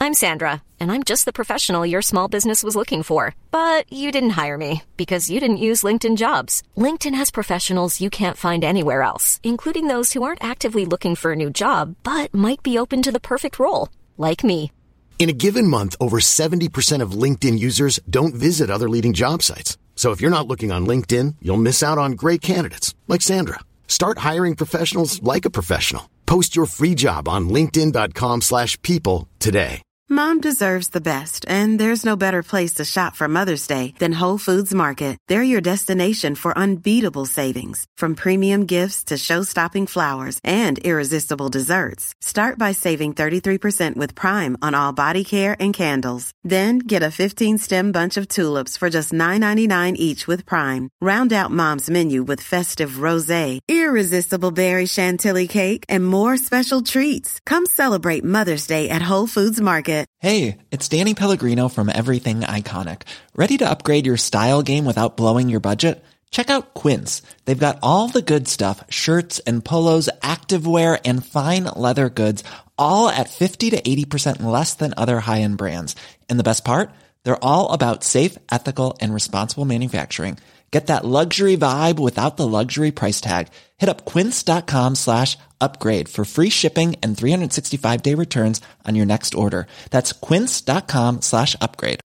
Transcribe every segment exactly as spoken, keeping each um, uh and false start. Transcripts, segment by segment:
I'm Sandra, and I'm just the professional your small business was looking for. But you didn't hire me because you didn't use LinkedIn Jobs. LinkedIn has professionals you can't find anywhere else, including those who aren't actively looking for a new job, but might be open to the perfect role, like me. In a given month, over seventy percent of LinkedIn users don't visit other leading job sites. So if you're not looking on LinkedIn, you'll miss out on great candidates like Sandra. Start hiring professionals like a professional. Post your free job on linkedin.com slash people today. Mom deserves the best, and there's no better place to shop for Mother's Day than Whole Foods Market. They're your destination for unbeatable savings, from premium gifts to show-stopping flowers and irresistible desserts. Start by saving thirty-three percent with Prime on all body care and candles. Then get a fifteen-stem bunch of tulips for just nine ninety-nine each with Prime. Round out Mom's menu with festive rosé, irresistible berry chantilly cake, and more special treats. Come celebrate Mother's Day at Whole Foods Market. Hey, it's Danny Pellegrino from Everything Iconic. Ready to upgrade your style game without blowing your budget? Check out Quince. They've got all the good stuff, shirts and polos, activewear, and fine leather goods, all at fifty to eighty percent less than other high-end brands. And the best part? They're all about safe, ethical, and responsible manufacturing. Get that luxury vibe without the luxury price tag. Hit up quince.com slash upgrade for free shipping and three sixty-five day returns on your next order. That's quince.com slash upgrade.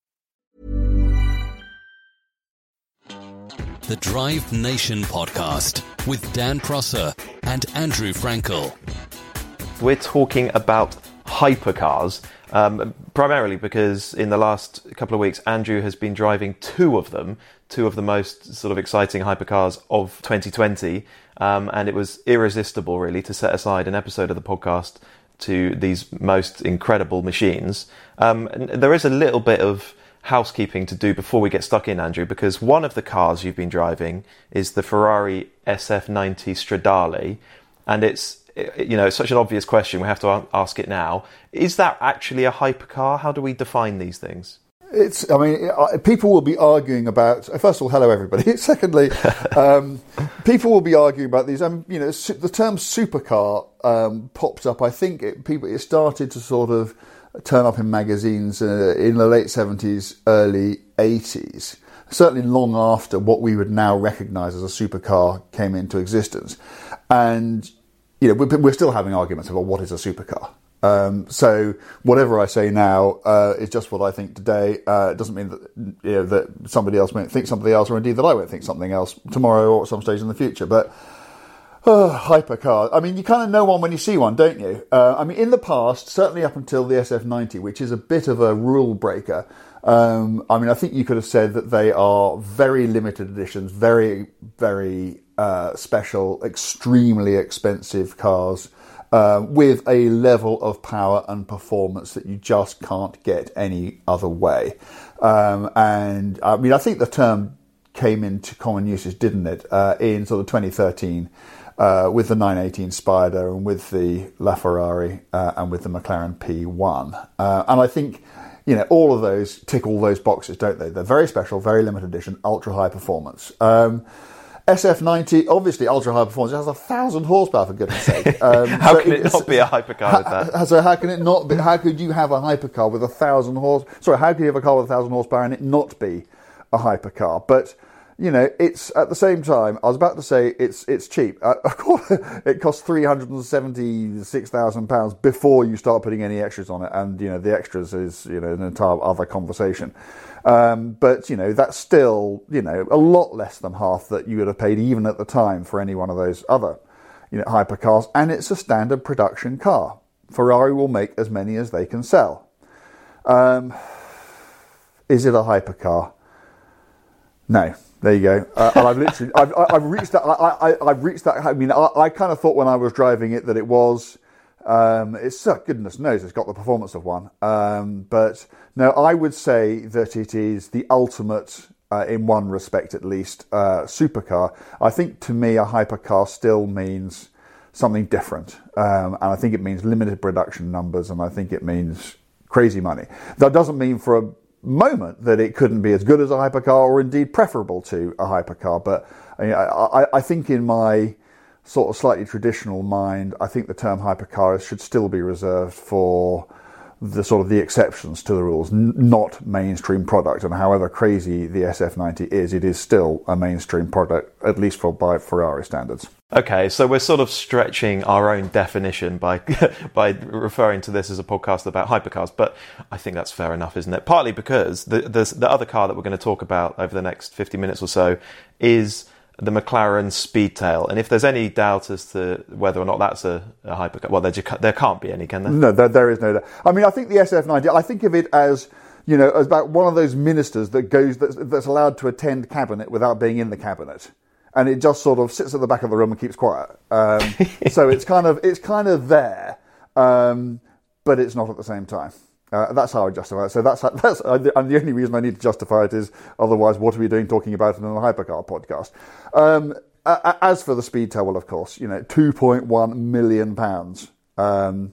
The Drive Nation podcast with Dan Prosser and Andrew Frankel. We're talking about hypercars, um, primarily because in the last couple of weeks, Andrew has been driving two of them, two of the most sort of exciting hypercars of twenty twenty, um, and it was irresistible, really, to set aside an episode of the podcast to these most incredible machines. Um, and there is a little bit of housekeeping to do before we get stuck in, Andrew, because one of the cars you've been driving is the Ferrari S F ninety Stradale, and it's, you know, it's such an obvious question, we have to ask it now. Is that actually a hypercar? How do we define these things? It's, I mean, people will be arguing about, first of all, hello everybody. Secondly, um, people will be arguing about these. Um, you know, the term supercar um, popped up. I think it, people, it started to sort of turn up in magazines uh, in the late seventies, early eighties. Certainly long after what we would now recognise as a supercar came into existence. And, you know, we're, we're still having arguments about what is a supercar. Um, so whatever I say now uh, is just what I think today. Uh, it doesn't mean that, you know, that somebody else won't think something else, or indeed that I won't think something else tomorrow or at some stage in the future. But uh, hypercar, I mean, you kind of know one when you see one, don't you? Uh, I mean, in the past, certainly up until the S F ninety, which is a bit of a rule breaker, um, I mean, I think you could have said that they are very limited editions, very, very uh, special, extremely expensive cars. Uh, with a level of power and performance that you just can't get any other way. Um, and I mean, I think the term came into common usage, didn't it, uh, in sort of twenty thirteen uh, with the nine eighteen Spider and with the LaFerrari uh, and with the McLaren P one. Uh, and I think, you know, all of those tick all those boxes, don't they? They're very special, very limited edition, ultra high performance. Um, S F ninety, obviously ultra high performance. It has a thousand horsepower, for goodness sake. Um, how so can it not be a hypercar with that? So how can it not be? How could you have a hypercar with a thousand horse? Sorry, how could you have a car with a thousand horsepower and it not be a hypercar? But you know, it's at the same time. I was about to say it's it's cheap. Uh, it costs three hundred and seventy six thousand pounds before you start putting any extras on it, and you know the extras is you know an entire other conversation. Um, but, you know, that's still, you know, a lot less than half that you would have paid even at the time for any one of those other, you know, hypercars. And it's a standard production car. Ferrari will make as many as they can sell. Um, is it a hypercar? No. There you go. Uh, and I've literally, I've, I've reached that, I, I, I've reached that, I mean, I, I kind of thought when I was driving it that it was, Um, it's, uh, goodness knows, it's got the performance of one. Um, but no, I would say that it is the ultimate, uh, in one respect at least, uh, supercar. I think to me a hypercar still means something different. Um, and I think it means limited production numbers, and I think it means crazy money. That doesn't mean for a moment that it couldn't be as good as a hypercar, or indeed preferable to a hypercar. But I, I, I think in my sort of slightly traditional mind, I think the term hypercar should still be reserved for the sort of the exceptions to the rules, n- not mainstream product. And however crazy the S F ninety is, it is still a mainstream product, at least for by Ferrari standards. Okay, so we're sort of stretching our own definition by by referring to this as a podcast about hypercars, but I think that's fair enough, isn't it? Partly because the the, the other car that we're going to talk about over the next fifty minutes or so is the McLaren Speedtail, and if there's any doubt as to whether or not that's a, a hypercar, well, there, there can't be any, can there? No, there, there is no doubt. I mean, I think the S F ninety, I think of it as, you know, as about one of those ministers that goes that's, that's allowed to attend cabinet without being in the cabinet. And it just sort of sits at the back of the room and keeps quiet. Um, so it's kind of it's kind of there, um, but it's not at the same time. Uh, that's how I justify it. So that's that's and the only reason I need to justify it is otherwise, what are we doing talking about it in a hypercar podcast? Um, as for the Speedtail, well, of course, you know, two point one million pounds um,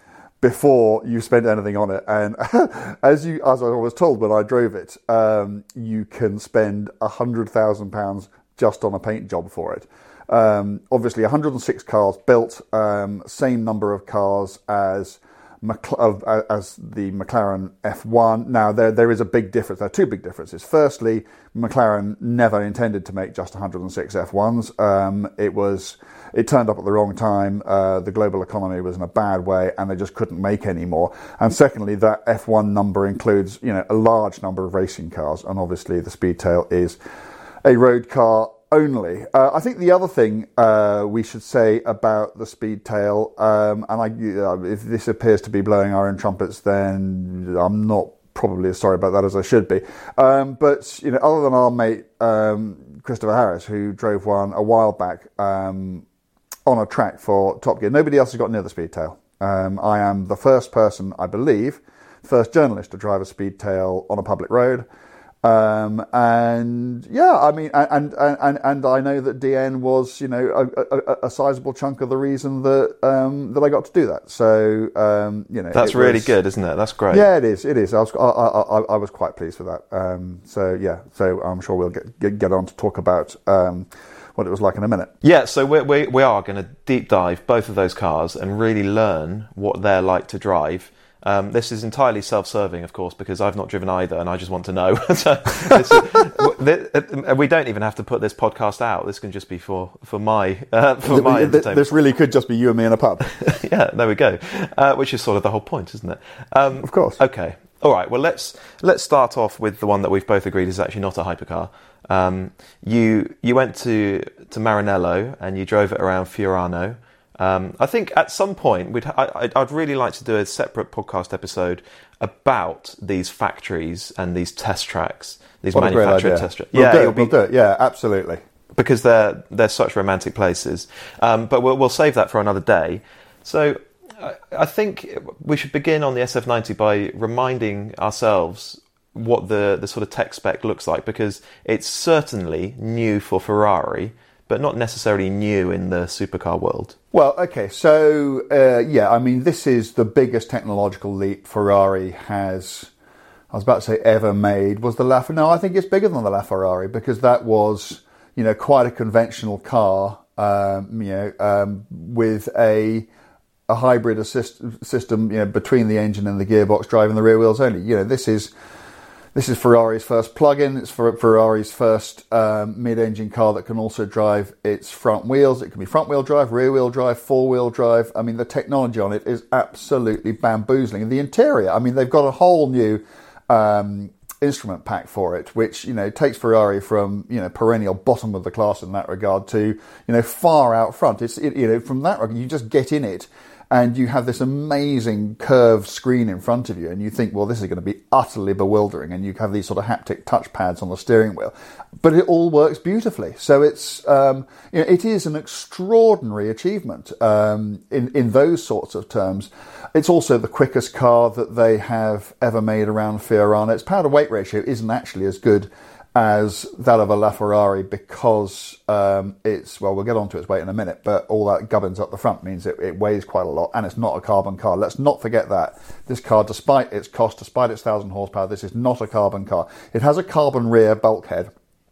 before you spent anything on it, and as you as I was told when I drove it, um, you can spend a hundred thousand pounds just on a paint job for it. Um, obviously, one hundred six cars built, um, same number of cars as McL- uh, as the McLaren F one. Now, there there is a big difference. There are two big differences. Firstly, McLaren never intended to make just one hundred six F ones. Um, it was it turned up at the wrong time. Uh, the global economy was in a bad way, and they just couldn't make any more. And secondly, that F one number includes, you know, a large number of racing cars, and obviously the Speedtail is a road car only. Uh, I think the other thing uh, we should say about the Speedtail, um, and I, uh, if this appears to be blowing our own trumpets, then I'm not probably as sorry about that as I should be. Um, but you know, other than our mate um, Christopher Harris, who drove one a while back um, on a track for Top Gear, nobody else has got near the Speedtail. Um, I am the first person, I believe, first journalist to drive a Speedtail on a public road. Um, and yeah, I mean, and, and, and, and I know that D N was, you know, a, a, a sizable chunk of the reason that, um, that I got to do that. So, um, you know, that's really was, good, isn't it? That's great. Yeah, it is. It is. I was, I, I, I was quite pleased with that. Um, so yeah, so I'm sure we'll get, get, get on to talk about, um, what it was like in a minute. Yeah, so we we, we are going to deep dive both of those cars and really learn what they're like to drive. Um, this is entirely self-serving, of course, because I've not driven either, and I just want to know. so this, this, we don't even have to put this podcast out. This can just be for for my uh, for my entertainment. This really could just be you and me in a pub. Yeah, there we go. Uh, which is sort of the whole point, isn't it? Um, of course. Okay. All right. Well, let's let's start off with the one that we've both agreed is actually not a hypercar. Um, you you went to to Maranello and you drove it around Fiorano. Um, I think at some point we'd I, I'd really like to do a separate podcast episode about these factories and these test tracks, these what manufactured test tracks. We'll yeah, do it, it'll be, we'll do it. Yeah, absolutely. Because they're they're such romantic places. Um, but we'll we'll save that for another day. So I, I think we should begin on the S F ninety by reminding ourselves what the the sort of tech spec looks like, because it's certainly new for Ferrari, but not necessarily new in the supercar world. Well, okay, so, uh, yeah, I mean, this is the biggest technological leap Ferrari has, I was about to say ever made, was the La... No, I think it's bigger than the LaFerrari, because that was, you know, quite a conventional car, um, you know, um, with a a hybrid assist, system, you know, between the engine and the gearbox, driving the rear wheels only. You know, this is... This is Ferrari's first plug-in. It's for Ferrari's first um, mid-engine car that can also drive its front wheels. It can be front-wheel drive, rear-wheel drive, four-wheel drive. I mean, the technology on it is absolutely bamboozling. And the interior, I mean, they've got a whole new um, instrument pack for it, which, you know, takes Ferrari from, you know, perennial bottom of the class in that regard to, you know, far out front. It's, it, you know, from that regard, you just get in it, and you have this amazing curved screen in front of you, and you think, well, this is going to be utterly bewildering, and you have these sort of haptic touch pads on the steering wheel. But it all works beautifully. So it's, um, you know, it is an extraordinary achievement um, in, in those sorts of terms. It's also the quickest car that they have ever made around Fiorano. Its power-to-weight ratio isn't actually as good as that of a LaFerrari because um, it's, well, we'll get on to its weight in a minute, but all that gubbins up the front means it, it weighs quite a lot, and it's not a carbon car. Let's not forget that. This car, despite its cost, despite its one thousand horsepower, this is not a carbon car. It has a carbon rear bulkhead,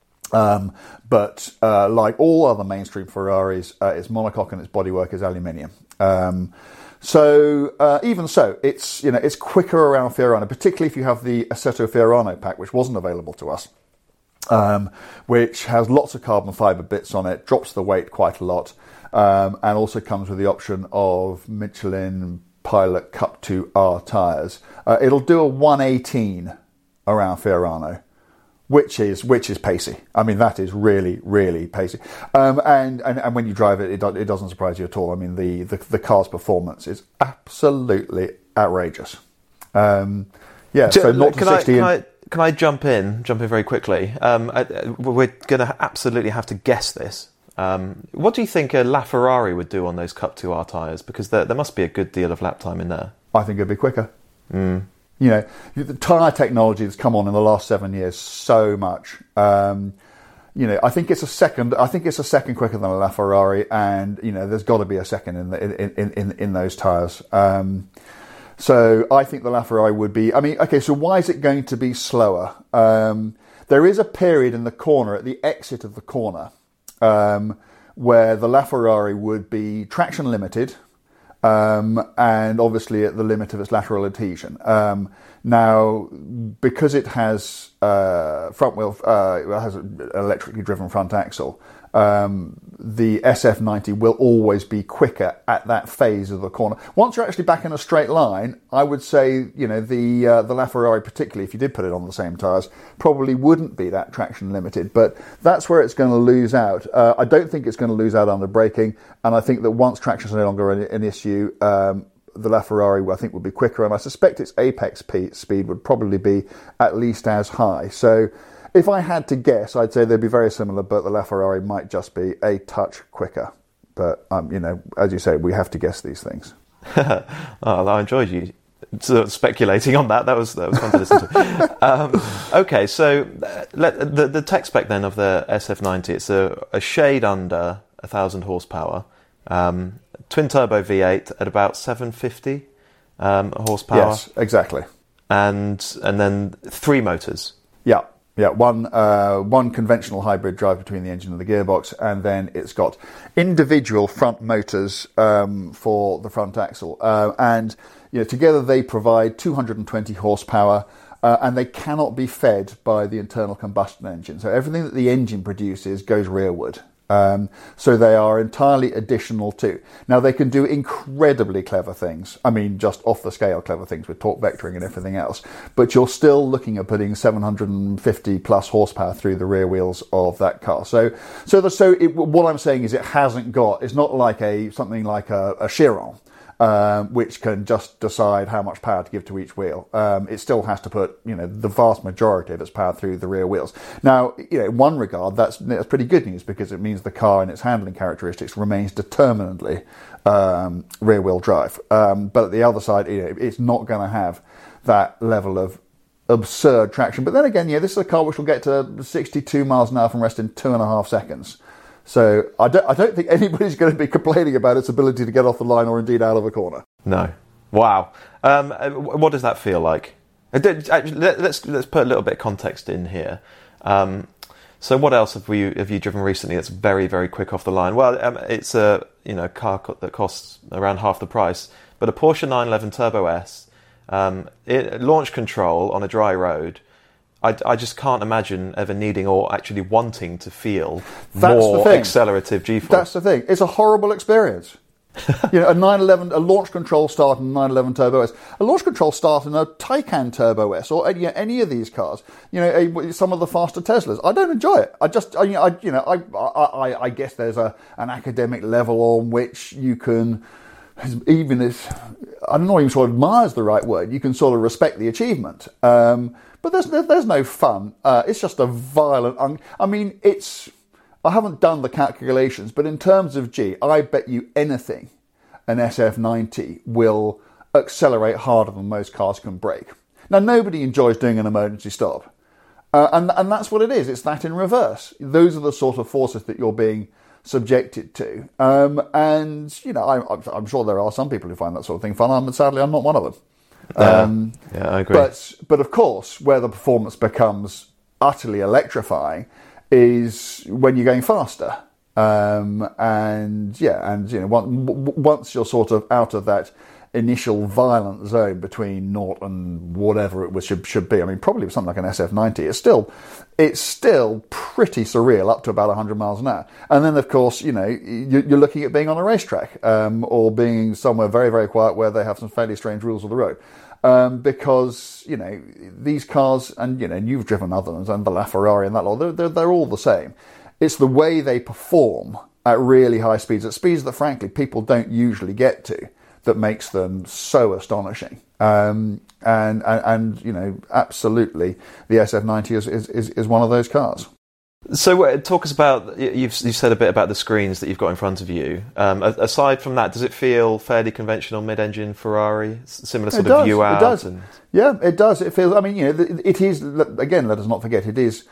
um, but uh, like all other mainstream Ferraris, uh, its monocoque and its bodywork is aluminium. Um, So uh, even so, it's you know it's quicker around Fiorano, particularly if you have the Assetto Fiorano pack, which wasn't available to us, um, which has lots of carbon fibre bits on it, drops the weight quite a lot, um, and also comes with the option of Michelin Pilot Cup two R tyres. Uh, it'll do a one eighteen around Fiorano, which is which is pacey. I mean, that is really, really pacey. Um, and, and and when you drive it, it, do, it doesn't surprise you at all. I mean, the, the, the car's performance is absolutely outrageous. Um, yeah, so zero to sixty... Can I, can I jump in, jump in very quickly? Um, I, we're going to absolutely have to guess this. Um, what do you think a LaFerrari would do on those Cup two R tyres? Because there, there must be a good deal of lap time in there. I think it'd be quicker. Mm. You know, the tyre technology that's come on in the last seven years so much. Um, you know, I think it's a second. I think it's a second quicker than a LaFerrari, and you know, there's got to be a second in the, in, in, in, in those tyres. Um, so I think the LaFerrari would be. I mean, okay. So why is it going to be slower? Um, there is a period in the corner at the exit of the corner um, where the LaFerrari would be traction limited. Um, and obviously at the limit of its lateral adhesion. Um, now, because it has uh, front wheel, uh, it has an electrically driven front axle, um, the S F ninety will always be quicker at that phase of the corner. Once you're actually back in a straight line, I would say, you know, the uh, the LaFerrari, particularly if you did put it on the same tyres, probably wouldn't be that traction limited. But that's where it's going to lose out. Uh, I don't think it's going to lose out under braking, and I think that once traction is no longer an, an issue, um, the LaFerrari, I think, would be quicker, and I suspect its apex p- speed would probably be at least as high. So if I had to guess, I'd say they'd be very similar, but the LaFerrari might just be a touch quicker. But, um, you know, as you say, we have to guess these things. Oh, I enjoyed you sort of speculating on that. That was that was fun to listen to. um, okay, so uh, let, the, the tech spec then of the S F ninety, it's a, a shade under one thousand horsepower, um, twin-turbo V eight at about seven fifty um, horsepower. Yes, exactly. And and then three motors. Yeah. Yeah, one uh, one conventional hybrid drive between the engine and the gearbox, and then it's got individual front motors um, for the front axle, uh, and you know together they provide two hundred twenty horsepower, uh, and they cannot be fed by the internal combustion engine. So everything that the engine produces goes rearward. Um, so they are entirely additional too. Now they can do incredibly clever things. I mean, just off the scale clever things with torque vectoring and everything else. But you're still looking at putting seven hundred fifty plus horsepower through the rear wheels of that car. So, so the, so it, what I'm saying is it hasn't got. It's not like a something like a, a Chiron. Um, which can just decide how much power to give to each wheel. Um, it still has to put, you know, the vast majority of its power through the rear wheels. Now, you know, in one regard, that's, that's pretty good news because it means the car and its handling characteristics remains determinedly um, rear-wheel drive. Um, but at the other side, you know, it's not going to have that level of absurd traction. But then again, yeah, this is a car which will get to sixty-two miles an hour from rest in two and a half seconds. So I don't, I don't think anybody's going to be complaining about its ability to get off the line or indeed out of a corner. No. Wow. Um, what does that feel like? Actually, let's let's put a little bit of context in here. Um, so what else have we have you driven recently that's very very quick off the line? Well, um, it's a you know car that costs around half the price, but a Porsche nine eleven Turbo S, um, it, launch control on a dry road. I, I just can't imagine ever needing or actually wanting to feel That's more accelerative G-force. That's the thing. It's a horrible experience. you know, a nine eleven, a launch control start in a nine eleven Turbo S, a launch control start in a Taycan Turbo S, or any, any of these cars. You know, a, some of the faster Teslas. I don't enjoy it. I just, I, I you know, I, I, I guess there's a an academic level on which you can, even if I don't know, even sort of admire is the right word. You can sort of respect the achievement. Um, But there's there's no fun. Uh, it's just a violent. Un- I mean, it's. I haven't done the calculations, but in terms of G, I bet you anything, an S F ninety will accelerate harder than most cars can brake. Now, nobody enjoys doing an emergency stop, uh, and and that's what it is. It's that in reverse. Those are the sort of forces that you're being subjected to, um, and you know, I, I'm sure there are some people who find that sort of thing fun. I'm sadly, I'm not one of them. Um, uh, yeah, I agree. But, but of course, where the performance becomes utterly electrifying is when you're going faster. Um, and yeah, and you know, once, once you're sort of out of that initial violent zone between naught and whatever it was should should be. I mean, probably something like an S F ninety. It's still, it's still pretty surreal up to about one hundred miles an hour. And then, of course, you know, you're looking at being on a racetrack um, or being somewhere very, very quiet where they have some fairly strange rules of the road. Um, because, you know, these cars, and, you know, you've driven other ones, and the LaFerrari and that lot, they're, they're, they're all the same. It's the way they perform at really high speeds, at speeds that, frankly, people don't usually get to, that makes them so astonishing. Um, and, and, and, you know, absolutely, the S F ninety is, is, is one of those cars. So uh, talk us about, you've, you've said a bit about the screens that you've got in front of you. Um, aside from that, does it feel fairly conventional mid-engine Ferrari? Similar sort it does, of view out? It does. And... Yeah, it does. It feels, I mean, you know, it is, again, let us not forget, it is,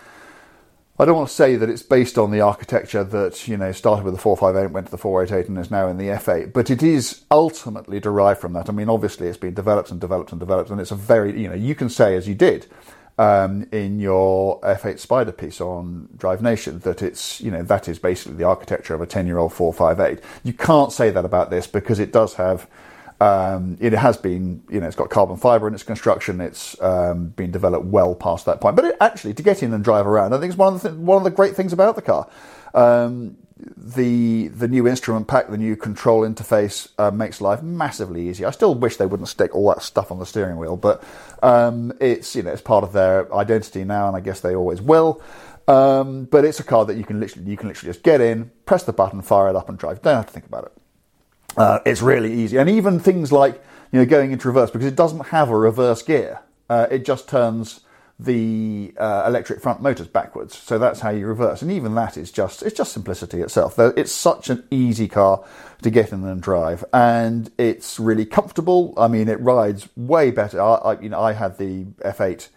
I don't want to say that it's based on the architecture that, you know, started with the four fifty-eight, went to the four eighty-eight and is now in the F eight, but it is ultimately derived from that. I mean, obviously it's been developed and developed and developed, and it's a very, you know, you can say, as you did, Um, in your F eight Spider piece on Drive Nation, that it's, you know, that is basically the architecture of a ten-year-old four fifty-eight. You can't say that about this because it does have, um, it has been, you know, it's got carbon fibre in its construction. It's um, been developed well past that point. But it, actually, to get in and drive around, I think it's one of the th- one of the great things about the car. Um, the the new instrument pack, the new control interface uh, makes life massively easy. I still wish they wouldn't stick all that stuff on the steering wheel, but um, it's, you know, it's part of their identity now, and I guess they always will. Um, but it's a car that you can literally you can literally just get in, press the button, fire it up, and drive. Don't have to think about it. Uh, it's really easy, and even things like, you know, going into reverse, because it doesn't have a reverse gear. Uh, it just turns the uh, electric front motors backwards, so that's how you reverse, and even that is just it's just simplicity itself. It's such an easy car to get in and drive, and it's really comfortable. I mean, it rides way better. I, I you know I had the F eight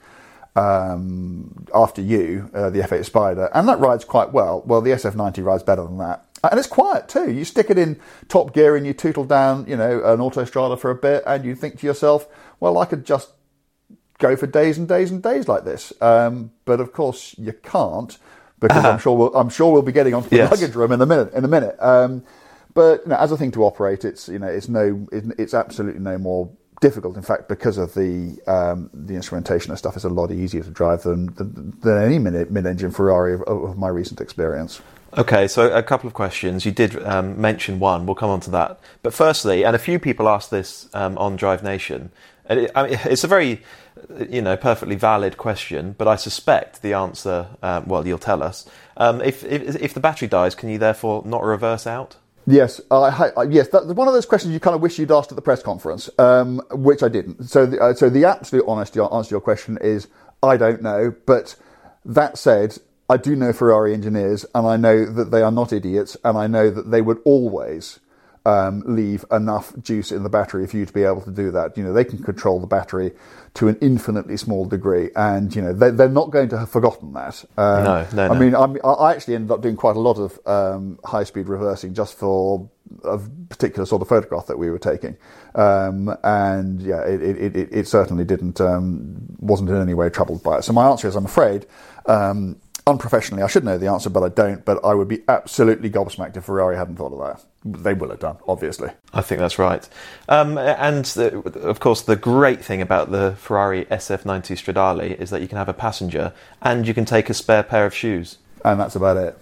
um, after you, uh, the F eight Spider, and that rides quite well. Well, the S F ninety rides better than that, and it's quiet too. You stick it in top gear and you tootle down, you know, an Autostrada for a bit, and you think to yourself, well, I could just go for days and days and days like this, um, but of course you can't, because uh-huh. I'm sure we'll, I'm sure we'll be getting onto the yes. luggage room in a minute. In a minute, um, but you know, as a thing to operate, it's you know it's no it's absolutely no more difficult. In fact, because of the um, the instrumentation and stuff, it's a lot easier to drive than than, than any mid-engine Ferrari of, of my recent experience. Okay, so a couple of questions. You did um, mention one. We'll come on to that. But firstly, and a few people asked this um, on Drive Nation, and it, I mean, it's a very, you know, perfectly valid question, but I suspect the answer, um, well, you'll tell us. Um, if, if if the battery dies, can you therefore not reverse out? Yes, I, I, yes. That, one of those questions you kind of wish you'd asked at the press conference, um, which I didn't. So, the, uh, so the absolute honest answer to your question is I don't know. But that said, I do know Ferrari engineers, and I know that they are not idiots, and I know that they would always um, leave enough juice in the battery for you to be able to do that. You know, they can control the battery to an infinitely small degree, and you know they, they're not going to have forgotten that. Um, no, no, no. I mean, I'm, I actually ended up doing quite a lot of um, high-speed reversing just for a particular sort of photograph that we were taking, um, and yeah, it, it, it, it certainly didn't um, wasn't in any way troubled by it. So my answer is, I'm afraid. Um, Unprofessionally, I should know the answer, but I don't. But I would be absolutely gobsmacked if Ferrari hadn't thought of that. They will have done, obviously. I think that's right. Um, and the, of course, the great thing about the Ferrari S F ninety Stradale is that you can have a passenger and you can take a spare pair of shoes. And that's about it.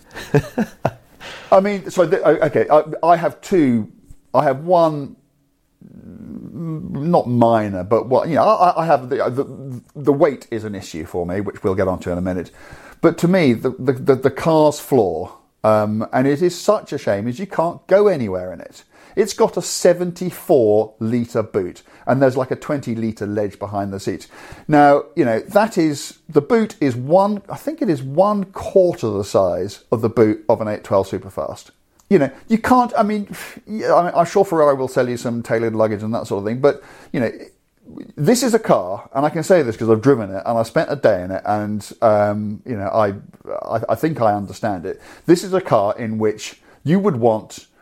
I mean, so the, okay, I, I have two. I have one. Not minor, but what you know, I, I have the, the the weight is an issue for me, which we'll get onto in a minute. But to me, the the, the, the car's flaw, um, and it is such a shame, is you can't go anywhere in it. It's got a seventy-four litre boot, and there's like a twenty litre ledge behind the seats. Now, you know, that is, the boot is one, I think it is one quarter the size of the boot of an eight twelve Superfast. You know, you can't, I mean, I'm sure Ferrari will sell you some tailored luggage and that sort of thing, but, you know, this is a car, and I can say this because I've driven it, and I spent a day in it, and, um, you know, I, I I think I understand it. This is a car in which you would want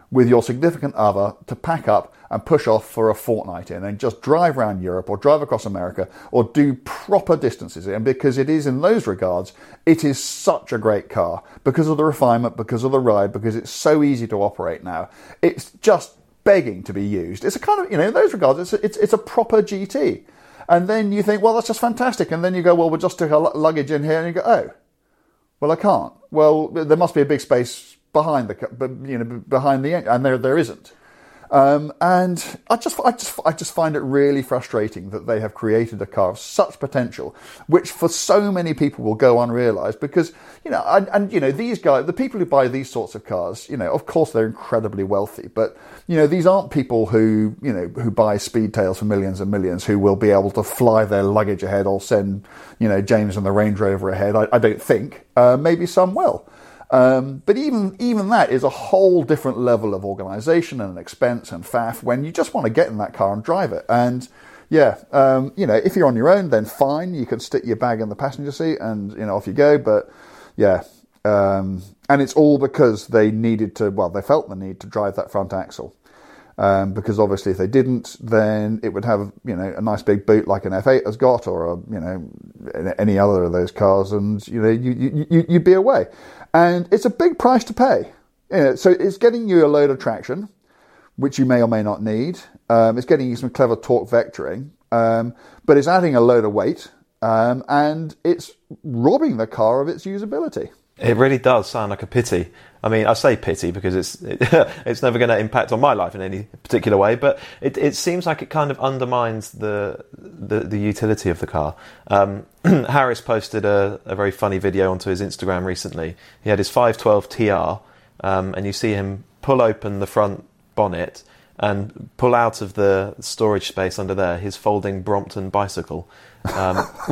with your significant other to pack up and push off for a fortnight in and just drive around Europe or drive across America or do proper distances. And because it is, in those regards, it is such a great car because of the refinement, because of the ride, because it's so easy to operate now. It's just begging to be used. It's a kind of, you know, in those regards, it's a, it's, it's a proper G T. And then you think, well, that's just fantastic. And then you go, well, we'll just stick our luggage in here. And you go, oh, well, I can't. Well, there must be a big space behind the, you know, behind the engine, and there there isn't. Um, and I just, I just, I just find it really frustrating that they have created a car of such potential, which for so many people will go unrealised. Because you know, and, and you know, these guys, the people who buy these sorts of cars, you know, of course they're incredibly wealthy, but you know, these aren't people who, you know, who buy Speedtails for millions and millions, who will be able to fly their luggage ahead or send, you know, James and the Range Rover ahead. I, I don't think. Uh, maybe some will. Um, but even even that is a whole different level of organisation and expense and faff when you just want to get in that car and drive it. And yeah, um, you know, if you're on your own, then fine, you can stick your bag in the passenger seat and, you know, off you go. But yeah, um, and it's all because they needed to, well, they felt the need to drive that front axle. Um, because obviously if they didn't, then it would have, you know, a nice big boot like an F eight has got, or a, you know, any other of those cars, and you know, you, you, you, you'd be away. And it's a big price to pay. You know, so it's getting you a load of traction, which you may or may not need. Um, it's getting you some clever torque vectoring, um, but it's adding a load of weight, um, and it's robbing the car of its usability. It really does sound like a pity. I mean, I say pity because it's it, it's never going to impact on my life in any particular way, but it, it seems like it kind of undermines the the, the utility of the car. Um, Harris posted a, a very funny video onto his Instagram recently. He had his five twelve T R, um, and you see him pull open the front bonnet and pull out of the storage space under there his folding Brompton bicycle, um,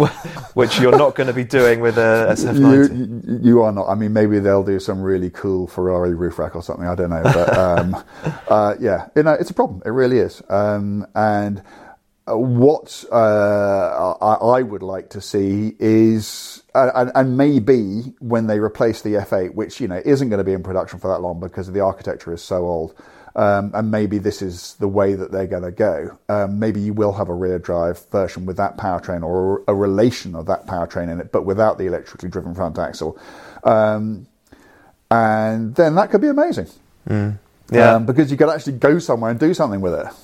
which you're not going to be doing with a S F ninety. You, you are not. I mean, maybe they'll do some really cool Ferrari roof rack or something. I don't know. But um, uh, yeah, you know, it's a problem. It really is. Um, and what uh, I, I would like to see is, uh, and, and maybe when they replace the F eight, which, you know, isn't going to be in production for that long because the architecture is so old, Um, and maybe this is the way that they're going to go. Um, maybe you will have a rear drive version with that powertrain, or a relation of that powertrain in it, but without the electrically driven front axle. Um, and then that could be amazing. Mm. Yeah. Um, because you could actually go somewhere and do something with it.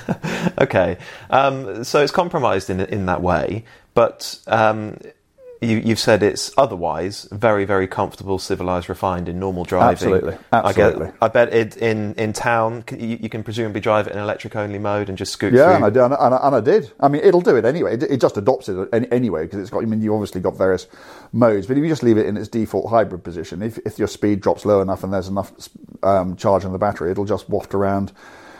Okay. Um, so it's compromised in in that way, but um, you, you've said it's otherwise very, very comfortable, civilised, refined in normal driving. Absolutely, absolutely. I, get, I bet it, in, in town, you, you can presumably drive it in electric-only mode and just scoot yeah, through. and I, did, and, I, and I did. I mean, it'll do it anyway. It, it just adopts it anyway, because it's got, I mean, you obviously got various modes, but if you just leave it in its default hybrid position, if, if your speed drops low enough and there's enough um, charge on the battery, it'll just waft around,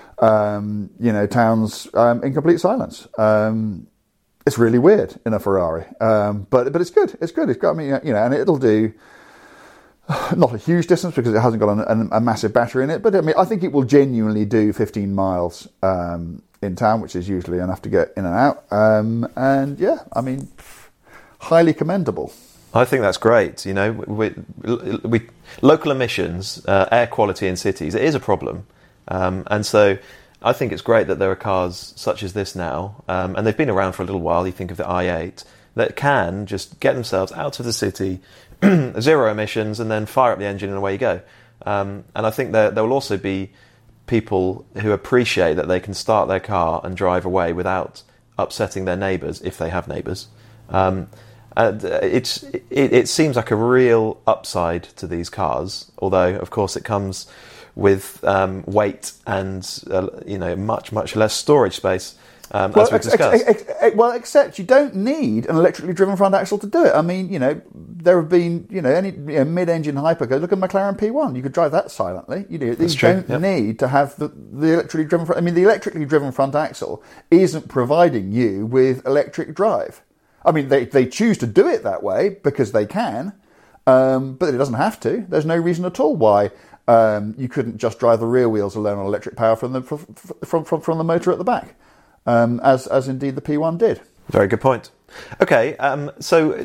um, you know, towns um, in complete silence. Um It's really weird in a Ferrari, um, but but it's good. It's good. It's got, I mean, you know, and it'll do not a huge distance because it hasn't got a, a massive battery in it. But I mean, I think it will genuinely do fifteen miles um, in town, which is usually enough to get in and out. Um, and yeah, I mean, highly commendable. I think that's great. You know, we, we local emissions, uh, air quality in cities, it is a problem, um, and so. I think it's great that there are cars such as this now, um, and they've been around for a little while. You think of the i eight, that can just get themselves out of the city, zero emissions, and then fire up the engine and away you go. Um, and I think there, there will also be people who appreciate that they can start their car and drive away without upsetting their neighbours, if they have neighbours. Um, and it's, it, it seems like a real upside to these cars, although, of course, it comes with um, weight and uh, you know much much less storage space, um, well, as we've discussed. Ex- ex- ex- well, except you don't need an electrically driven front axle to do it. I mean, you know, there have been you know any you know, mid-engine hypercar. Look at McLaren P one. You could drive that silently. You, do, you true, don't yep. need to have the, the electrically driven. Front, I mean, the electrically driven front axle isn't providing you with electric drive. I mean, they they choose to do it that way because they can, um, but it doesn't have to. There's no reason at all why. Um, you couldn't just drive the rear wheels alone on electric power from the from from, from the motor at the back, um, as as indeed the P one did. Very good point. Okay, um, so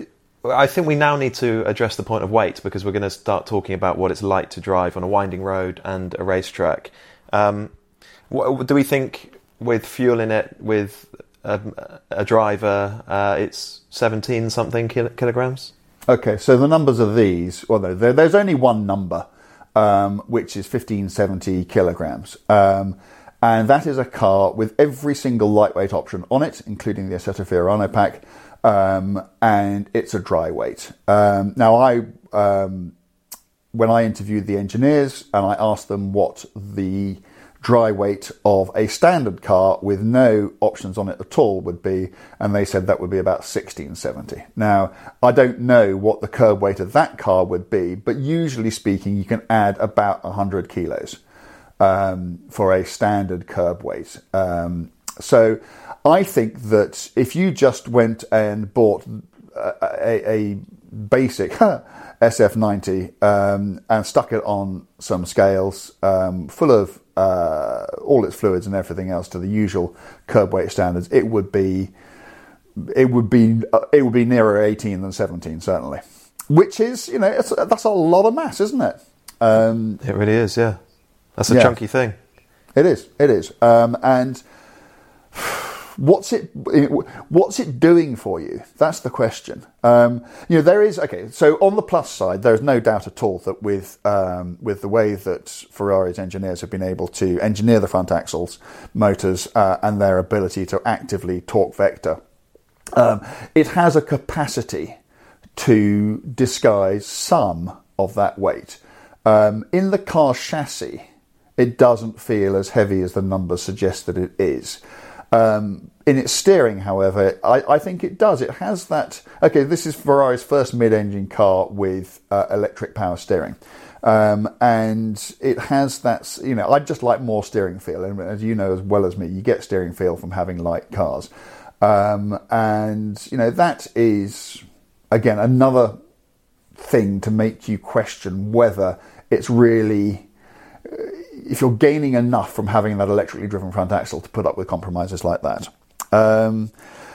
I think we now need to address the point of weight, because we're going to start talking about what it's like to drive on a winding road and a racetrack. Um, what, do we think with fuel in it, with a, a driver, uh, it's seventeen something kil- kilograms? Okay, so the numbers are these. Well, no, there, there's only one number, um, which is fifteen seventy kilograms. Um, and that is a car with every single lightweight option on it, including the Assetto Fiorano pack. Um, and it's a dry weight. Um, now, I um, when I interviewed the engineers and I asked them what the dry weight of a standard car with no options on it at all would be, and they said that would be about sixteen seventy. Now, I don't know what the curb weight of that car would be, but usually speaking, you can add about one hundred kilos um, for a standard curb weight. Um, so I think that if you just went and bought a, a, a basic S F ninety um, and stuck it on some scales um, full of uh, all its fluids and everything else to the usual curb weight standards, it would be it would be it would be nearer eighteen than seventeen, certainly. Which is, you know, it's, that's a lot of mass, isn't it? Um, it really is, yeah. That's a yeah. chunky thing. It is. It is. Um, and what's it? What's it doing for you? That's the question. Um, you know, there is okay. So on the plus side, there is no doubt at all that with um, with the way that Ferrari's engineers have been able to engineer the front axles, motors, uh, and their ability to actively torque vector, um, it has a capacity to disguise some of that weight. Um, in the car chassis, it doesn't feel as heavy as the numbers suggest that it is. Um, in its steering, however, I, I think it does. It has that... Okay, this is Ferrari's first mid-engine car with uh, electric power steering. Um, and it has that... You know, I'd just like more steering feel. And as you know as well as me, you get steering feel from having light cars. Um, and, you know, that is, again, another thing to make you question whether it's really... if you're gaining enough from having that electrically driven front axle to put up with compromises like that. Um,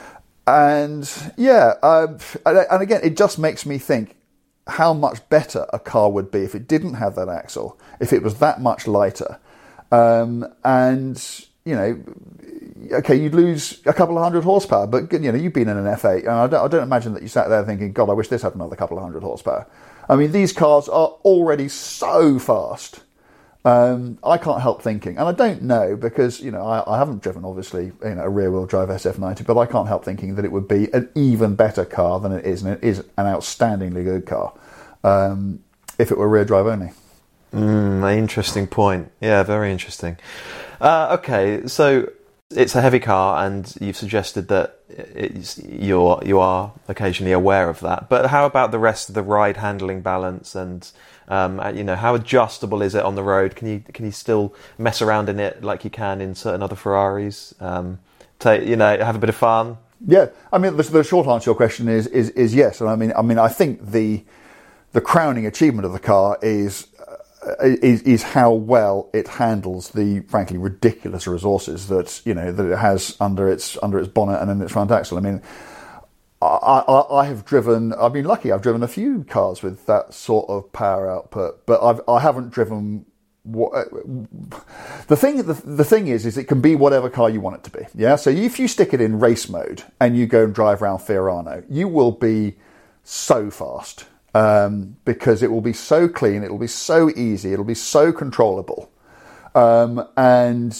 and yeah, uh, and again, it just makes me think how much better a car would be if it didn't have that axle, if it was that much lighter. Um, and, you know, okay, you'd lose a couple of hundred horsepower, but, you know, you've been in an F eight, and I don't, I don't imagine that you sat there thinking, God, I wish this had another couple of hundred horsepower. I mean, these cars are already so fast. Um, I can't help thinking, and I don't know because, you know, I, I haven't driven, obviously, you know, a rear-wheel drive S F ninety, but I can't help thinking that it would be an even better car than it is, and it is an outstandingly good car um, if it were rear drive only. Mm, interesting point. Yeah, very interesting. Uh, okay, so it's a heavy car, and you've suggested that it's, you're you are occasionally aware of that. But how about the rest of the ride handling balance and Um, you know, how adjustable is it on the road? Can you can you still mess around in it like you can in certain other Ferraris? Um, take, you know, have a bit of fun. Yeah, I mean, the, the short answer to your question is is is yes. And I mean, I mean, I think the the crowning achievement of the car is uh, is is how well it handles the frankly ridiculous resources that you know that it has under its under its bonnet and in its front axle. I mean. I, I, I have driven, I've been lucky, I've driven a few cars with that sort of power output, but I've, I haven't driven, what, the thing the, the thing is, is it can be whatever car you want it to be, yeah? So if you stick it in race mode and you go and drive around Fiorano, you will be so fast, um, because it will be so clean, it will be so easy, it'll be so controllable, um, and,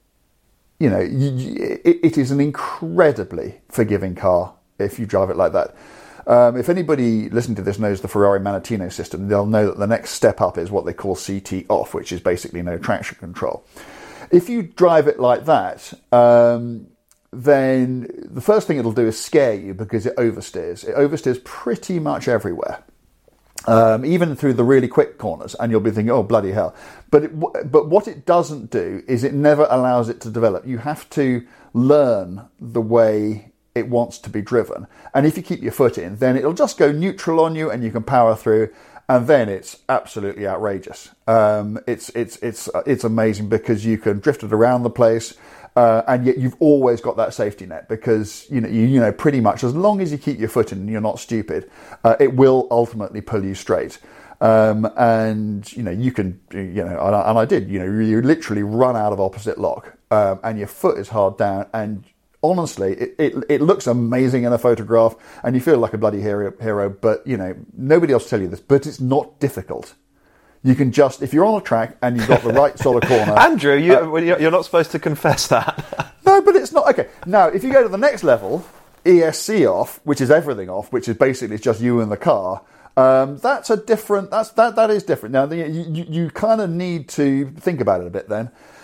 you know, you, it, it is an incredibly forgiving car if you drive it like that. Um, if anybody listening to this knows the Ferrari Manettino system, they'll know that the next step up is what they call C T off, which is basically no traction control. If you drive it like that, um, then the first thing it'll do is scare you because it oversteers. It oversteers pretty much everywhere, um, even through the really quick corners, and you'll be thinking, oh, bloody hell. But it, but what it doesn't do is it never allows it to develop. You have to learn the way it wants to be driven. And if you keep your foot in, then it'll just go neutral on you and you can power through. And then it's absolutely outrageous. Um, it's it's it's it's amazing because you can drift it around the place, uh, and yet you've always got that safety net because you know you, you know pretty much as long as you keep your foot in and you're not stupid, uh, it will ultimately pull you straight. Um, and you know you can you know and I, and I did you know you literally run out of opposite lock, um, and your foot is hard down and. Honestly, it, it it looks amazing in a photograph, and you feel like a bloody hero. Hero, but you know nobody else will tell you this. But it's not difficult. You can just if you're on a track and you've got the right sort of corner. Andrew, you, uh, you're not supposed to confess that. No, but it's not okay. Now, if you go to the next level, E S C off, which is everything off, which is basically it's just you and the car. Um, that's a different. That's that that is different. Now, you you, you kind of need to think about it a bit then.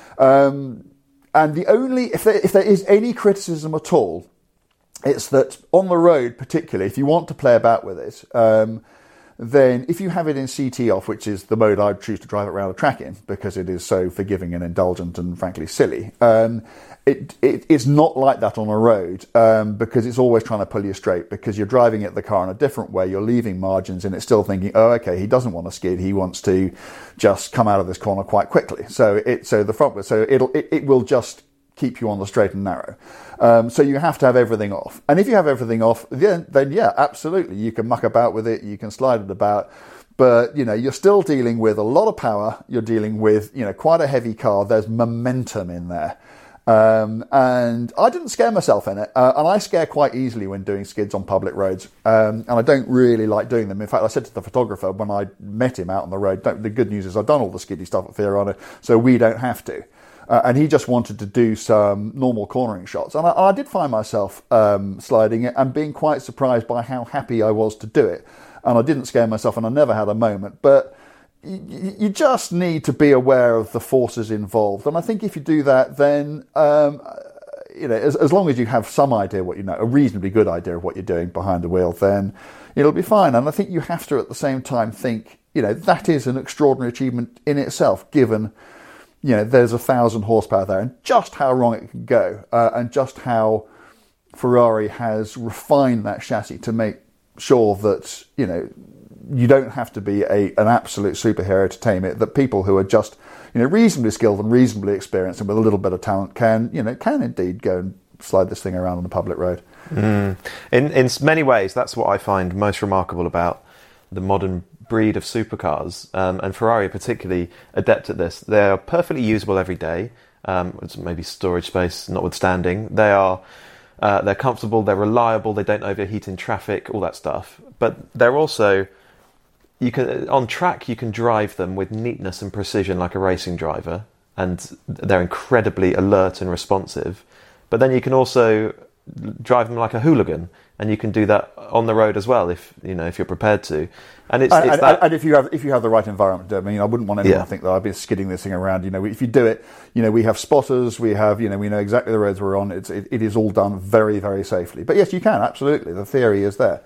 Um, And the only, if there, if there is any criticism at all, it's that on the road, particularly, if you want to play about with it, um, then if you have it in C T off, which is the mode I'd choose to drive it around a track in, because it is so forgiving and indulgent and frankly silly, um, it, it it's not like that on a road, um, because it's always trying to pull you straight, because you're driving it the car in a different way, you're leaving margins, and it's still thinking, oh, okay, he doesn't want to skid, he wants to just come out of this corner quite quickly. So it so the front so it'll it, it will just keep you on the straight and narrow. Um, so you have to have everything off. And if you have everything off, then, then yeah, absolutely. You can muck about with it. You can slide it about. But, you know, you're still dealing with a lot of power. You're dealing with, you know, quite a heavy car. There's momentum in there. Um, and I didn't scare myself in it. Uh, and I scare quite easily when doing skids on public roads. Um, and I don't really like doing them. In fact, I said to the photographer when I met him out on the road, don't, the good news is I've done all the skiddy stuff at Fiorano, so we don't have to. Uh, and he just wanted to do some normal cornering shots. And I, I did find myself um, sliding it and being quite surprised by how happy I was to do it. And I didn't scare myself and I never had a moment. But y- you just need to be aware of the forces involved. And I think if you do that, then, um, you know, as, as long as you have some idea what you know, a reasonably good idea of what you're doing behind the wheel, then it'll be fine. And I think you have to at the same time think, you know, that is an extraordinary achievement in itself, given... You know, there's a thousand horsepower there, and just how wrong it can go, uh, and just how Ferrari has refined that chassis to make sure that, you know, you don't have to be a an absolute superhero to tame it. That people who are just, you know, reasonably skilled and reasonably experienced and with a little bit of talent can, you know, can indeed go and slide this thing around on the public road. Mm. In in many ways, that's what I find most remarkable about the modern breed of supercars, um, and Ferrari are particularly adept at this. They are perfectly usable every day, um, maybe storage space notwithstanding. They are uh, they're comfortable, they're reliable, they don't overheat in traffic, all that stuff. But they're also, you can on track you can drive them with neatness and precision like a racing driver, and they're incredibly alert and responsive. But then you can also drive them like a hooligan, and you can do that on the road as well if you know if you're prepared to. And it's, and, it's and, that... and if you have if you have the right environment, I mean, I wouldn't want anyone yeah. to think that I've been skidding this thing around. You know, if you do it, you know, we have spotters, we have, you know, we know exactly the roads we're on. It's it, it is all done very, very safely. But yes, you can absolutely. The theory is there,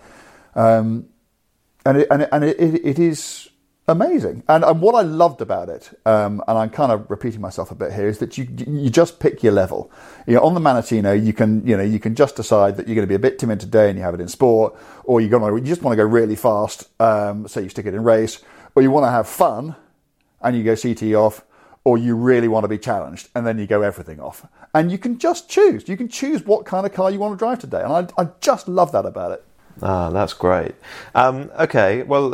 um, and it, and it, and it, it, it is amazing. And, and what I loved about it, um, and I'm kind of repeating myself a bit here, is that you you just pick your level. You know, on the Manatino, you can you know you can just decide that you're going to be a bit timid today, and you have it in sport, or you're going to you just want to go really fast, um, so you stick it in race, or you want to have fun, and you go C T off, or you really want to be challenged, and then you go everything off. And you can just choose. You can choose what kind of car you want to drive today, and I I just love that about it. Ah, that's great. Um, okay, well.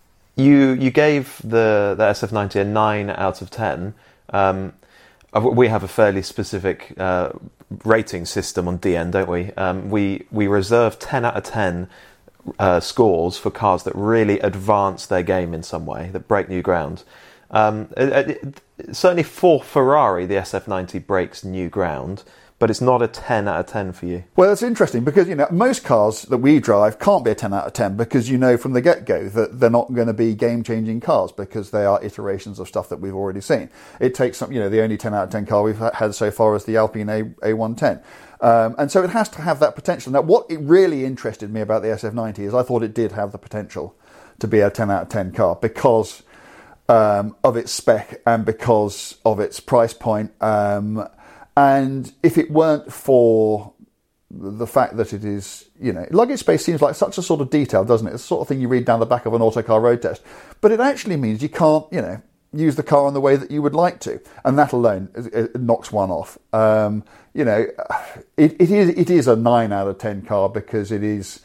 You you gave the, the S F ninety a nine out of ten. Um, we have a fairly specific uh, rating system on D N, don't we? Um, we we reserve ten out of ten uh, scores for cars that really advance their game in some way, that break new ground. Um, it, it, certainly for Ferrari, the S F ninety breaks new ground, but it's not a ten out of ten for you. Well, it's interesting because, you know, most cars that we drive can't be a ten out of ten because you know from the get-go that they're not going to be game-changing cars because they are iterations of stuff that we've already seen. It takes some, you know, the only ten out of ten car we've had so far is the Alpine A, A one ten. Um, and so it has to have that potential. Now, what it really interested me about the S F ninety is I thought it did have the potential to be a ten out of ten car because um, of its spec and because of its price point. Um, And if it weren't for the fact that it is, you know, luggage space seems like such a sort of detail, doesn't it? It's the sort of thing you read down the back of an autocar road test. But it actually means you can't, you know, use the car in the way that you would like to. And that alone it, it knocks one off. Um, you know, it, it is it is a nine out of ten car because it is,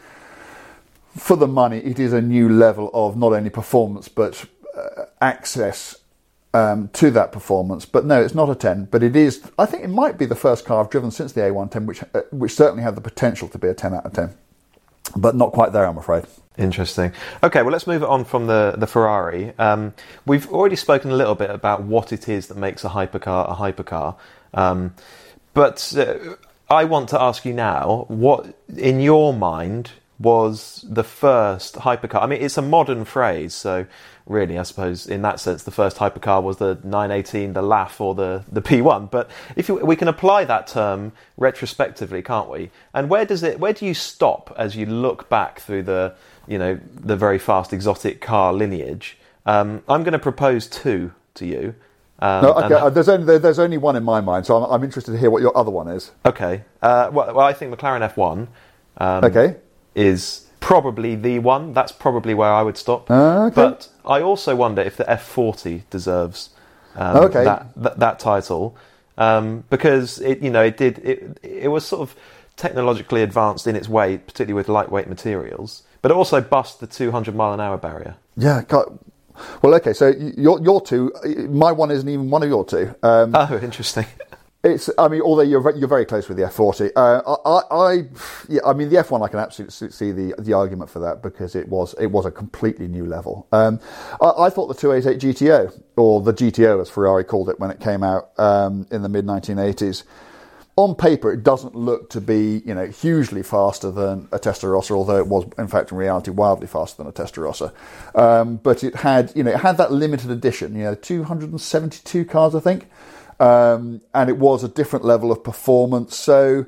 for the money, it is a new level of not only performance but uh, access Um, to that performance. But no, it's not a ten, but it is, I think it might be the first car I've driven since the A one ten which uh, which certainly had the potential to be a ten out of ten, but not quite there, I'm afraid. Interesting. Okay, well, let's move it on from the, the Ferrari. Um, we've already spoken a little bit about what it is that makes a hypercar a hypercar, um, but uh, I want to ask you now, what in your mind was the first hypercar? I mean, it's a modern phrase, so really, I suppose, in that sense, the first hypercar was the nine eighteen, the L A F, or the, the P one. But if you, we can apply that term retrospectively, can't we? And where does it? Where do you stop as you look back through the, you know, the very fast exotic car lineage? Um, I'm going to propose two to you. Um, no, okay. and, there's only there's only one in my mind, so I'm, I'm interested to hear what your other one is. Okay. Uh, well, well, I think McLaren F one. Um, okay. Is probably the one. That's probably where I would stop. Uh, okay. But I also wonder if the F forty deserves um, okay. that, that that title, um, because it, you know, it did it. It was sort of technologically advanced in its way, particularly with lightweight materials, but it also bust the two hundred mile an hour barrier. Yeah. Well, okay. So your your two, my one isn't even one of your two. Um, oh, interesting. It's, I mean, although you're you're very close with the F forty, uh, I, I, yeah, I mean, the F one, I can absolutely see the the argument for that because it was it was a completely new level. Um, I, I thought the two eighty-eight G T O, or the G T O as Ferrari called it when it came out um, in the mid nineteen eighties, on paper it doesn't look to be, you know, hugely faster than a Testarossa, although it was in fact in reality wildly faster than a Testarossa. Um, but it had, you know, it had that limited edition, you know, two hundred seventy-two cars, I think. Um, and it was a different level of performance. So,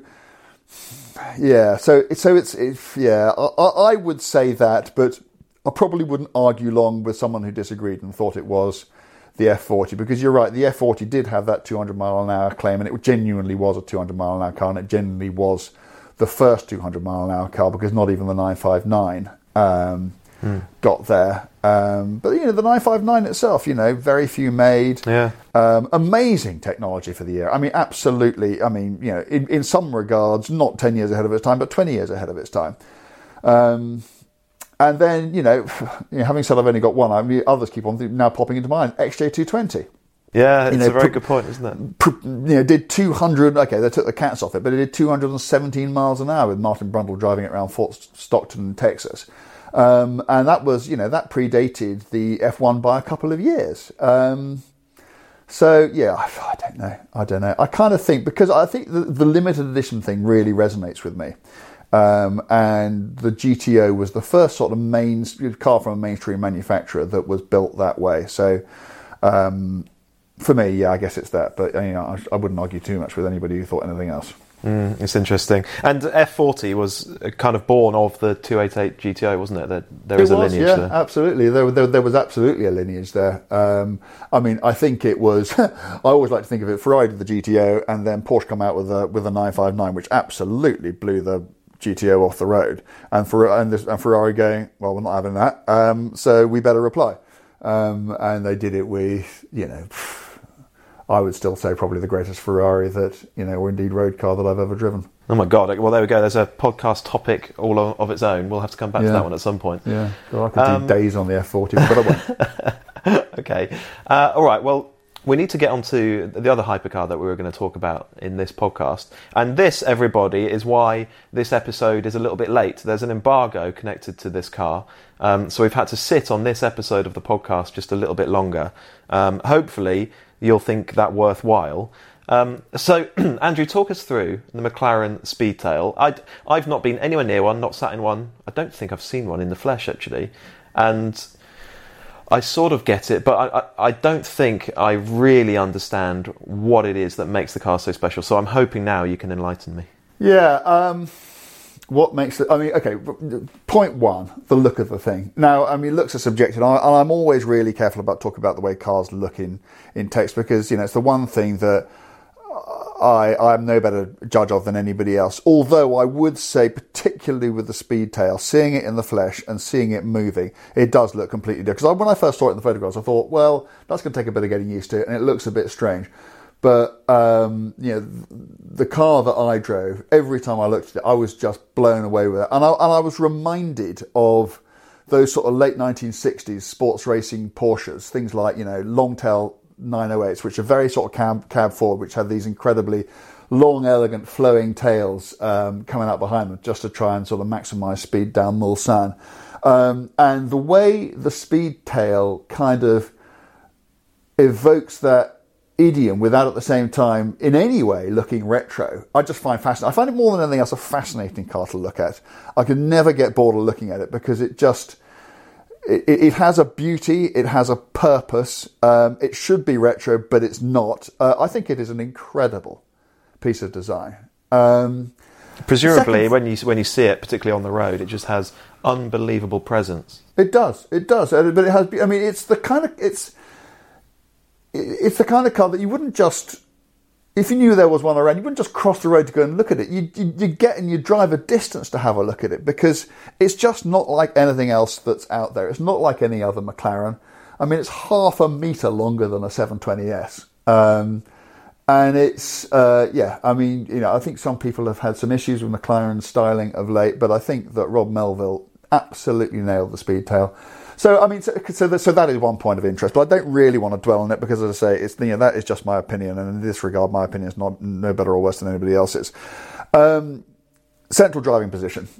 yeah, so so it's, it's yeah, I, I would say that, but I probably wouldn't argue long with someone who disagreed and thought it was the F forty, because you're right, the F forty did have that two hundred mile an hour claim, and it genuinely was a two hundred mile an hour car, and it genuinely was the first two hundred mile an hour car, because not even the nine fifty-nine um, mm. got there. Um, but, you know, the nine fifty-nine itself, you know, very few made. Yeah. Um, amazing technology for the year. I mean, absolutely. I mean, you know, in, in some regards, not ten years ahead of its time, but twenty years ahead of its time. Um, and then, you know, you know, having said I've only got one, I mean, others keep on now popping into mind. X J two twenty. Yeah, it's you know, a very pr- good point, isn't it? Pr- you know, did two hundred, okay, they took the cats off it, but it did two hundred seventeen miles an hour with Martin Brundle driving it around Fort Stockton, Texas. Um, and that was, you know, that predated the F one by a couple of years. Um, so, yeah, I, I don't know. I don't know. I kind of think, because I think the, the limited edition thing really resonates with me. Um, and the G T O was the first sort of main car from a mainstream manufacturer that was built that way. So, um, for me, yeah, I guess it's that. But, you know, I, I wouldn't argue too much with anybody who thought anything else. Mm, it's interesting. And F forty was kind of born of the two eighty-eight G T O, wasn't it? There, there is it a was, lineage yeah, there. Absolutely. There, there, there was absolutely a lineage there. Um, I mean, I think it was, I always like to think of it, Ferrari did the G T O, and then Porsche come out with a, with a nine fifty-nine, which absolutely blew the G T O off the road. And, for, and, this, and Ferrari going, well, we're not having that, um, so we better reply. Um, and they did it with, you know, I would still say probably the greatest Ferrari that, you know, or indeed road car that I've ever driven. Oh my God. Well, there we go. There's a podcast topic all of its own. We'll have to come back yeah. to that one at some point. Yeah. Well, I could um, do days on the F forty, but I won't. Okay. Uh, all right. Well, we need to get on to the other hypercar that we were going to talk about in this podcast. And this, everybody, is why this episode is a little bit late. There's an embargo connected to this car. Um, so we've had to sit on this episode of the podcast just a little bit longer. Um, hopefully, you'll think that worthwhile. Um, so, Andrew, talk us through the McLaren Speedtail. I'd, I've not been anywhere near one, not sat in one. I don't think I've seen one in the flesh, actually. And I sort of get it, but I, I, I don't think I really understand what it is that makes the car so special. So I'm hoping now you can enlighten me. Yeah, um, what makes it... I mean, okay, point one, the look of the thing. Now, I mean, looks are subjective, and, I, and I'm always really careful about talking about the way cars look in, in text, because, you know, it's the one thing that I, I'm no better judge of than anybody else. Although I would say, particularly with the Speedtail, seeing it in the flesh and seeing it moving, it does look completely different. Because when I first saw it in the photographs, I thought, well, that's going to take a bit of getting used to, and it looks a bit strange. But um, you know, the car that I drove, every time I looked at it, I was just blown away with it, and I, and I was reminded of those sort of late nineteen sixties sports racing Porsches, things like, you know, Longtail nine oh eights, which are very sort of cab, cab forward, which have these incredibly long, elegant, flowing tails um, coming out behind them, just to try and sort of maximise speed down Mulsanne. Um, and the way the Speedtail kind of evokes that idiom without at the same time in any way looking retro, I just find fascinating. I find it more than anything else a fascinating car to look at. I can never get bored of looking at it because it just it, it has a beauty, it has a purpose. Um, it should be retro, but it's not. Uh, I think it is an incredible piece of design. Um, Presumably, second, when you when you see it, particularly on the road, it just has unbelievable presence. It does, it does, but it has. I mean, it's the kind of it's. It's the kind of car that you wouldn't just, if you knew there was one around, you wouldn't just cross the road to go and look at it. You you, you get and you drive a distance to have a look at it because it's just not like anything else that's out there. It's not like any other McLaren. I mean, it's half a metre longer than a seven twenty S. Um, and it's, uh, yeah, I mean, you know, I think some people have had some issues with McLaren styling of late, but I think that Rob Melville absolutely nailed the Speedtail. So I mean, so so, the, so that is one point of interest, but I don't really want to dwell on it because, as I say, it's you know that is just my opinion, and in this regard, my opinion is not no better or worse than anybody else's. Um, central driving position.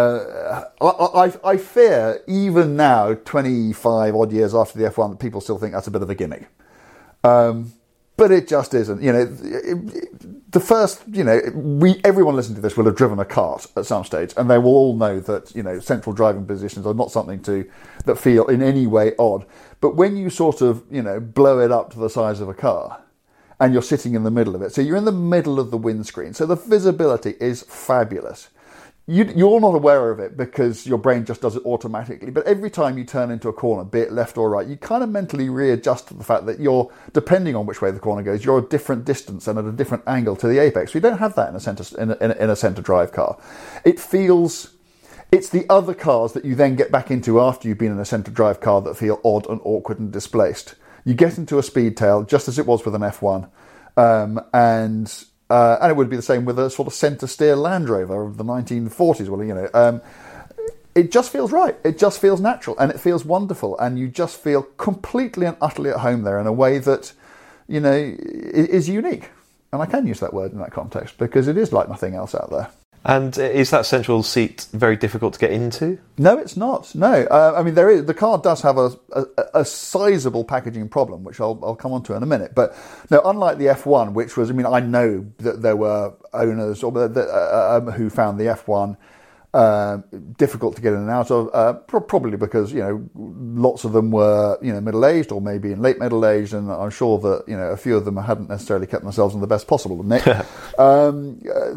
Uh, I, I, I fear even now, twenty-five odd years after the F one, that people still think that's a bit of a gimmick. Um, but it just isn't. You know, it, it, the first, you know, we everyone listening to this will have driven a kart at some stage, and they will all know that, you know, central driving positions are not something to that feel in any way odd. But when you sort of, you know, blow it up to the size of a car, and you're sitting in the middle of it, so you're in the middle of the windscreen, so the visibility is fabulous. You, you're not aware of it because your brain just does it automatically. But every time you turn into a corner, be it left or right, you kind of mentally readjust to the fact that you're, depending on which way the corner goes, you're a different distance and at a different angle to the apex. We don't have that in a centre in a, in a, in a centre drive car. It feels, it's the other cars that you then get back into after you've been in a centre drive car that feel odd and awkward and displaced. You get into a Speedtail just as it was with an F one, um, and. Uh, and it would be the same with a sort of centre steer Land Rover of the nineteen forties. Well, you know, um, it just feels right. It just feels natural, and it feels wonderful, and you just feel completely and utterly at home there in a way that, you know, is unique. And I can use that word in that context because it is like nothing else out there. And is that central seat very difficult to get into? No, it's not. No, uh, I mean there is. The car does have a a, a sizable packaging problem, which I'll I'll come on to in a minute. But no, unlike the F one, which was, I mean, I know that there were owners or that, uh, um, who found the F one uh, difficult to get in and out of, uh, probably because, you know, lots of them were, you know, middle aged or maybe in late middle age, and I'm sure that, you know, a few of them hadn't necessarily kept themselves in the best possible nick. um,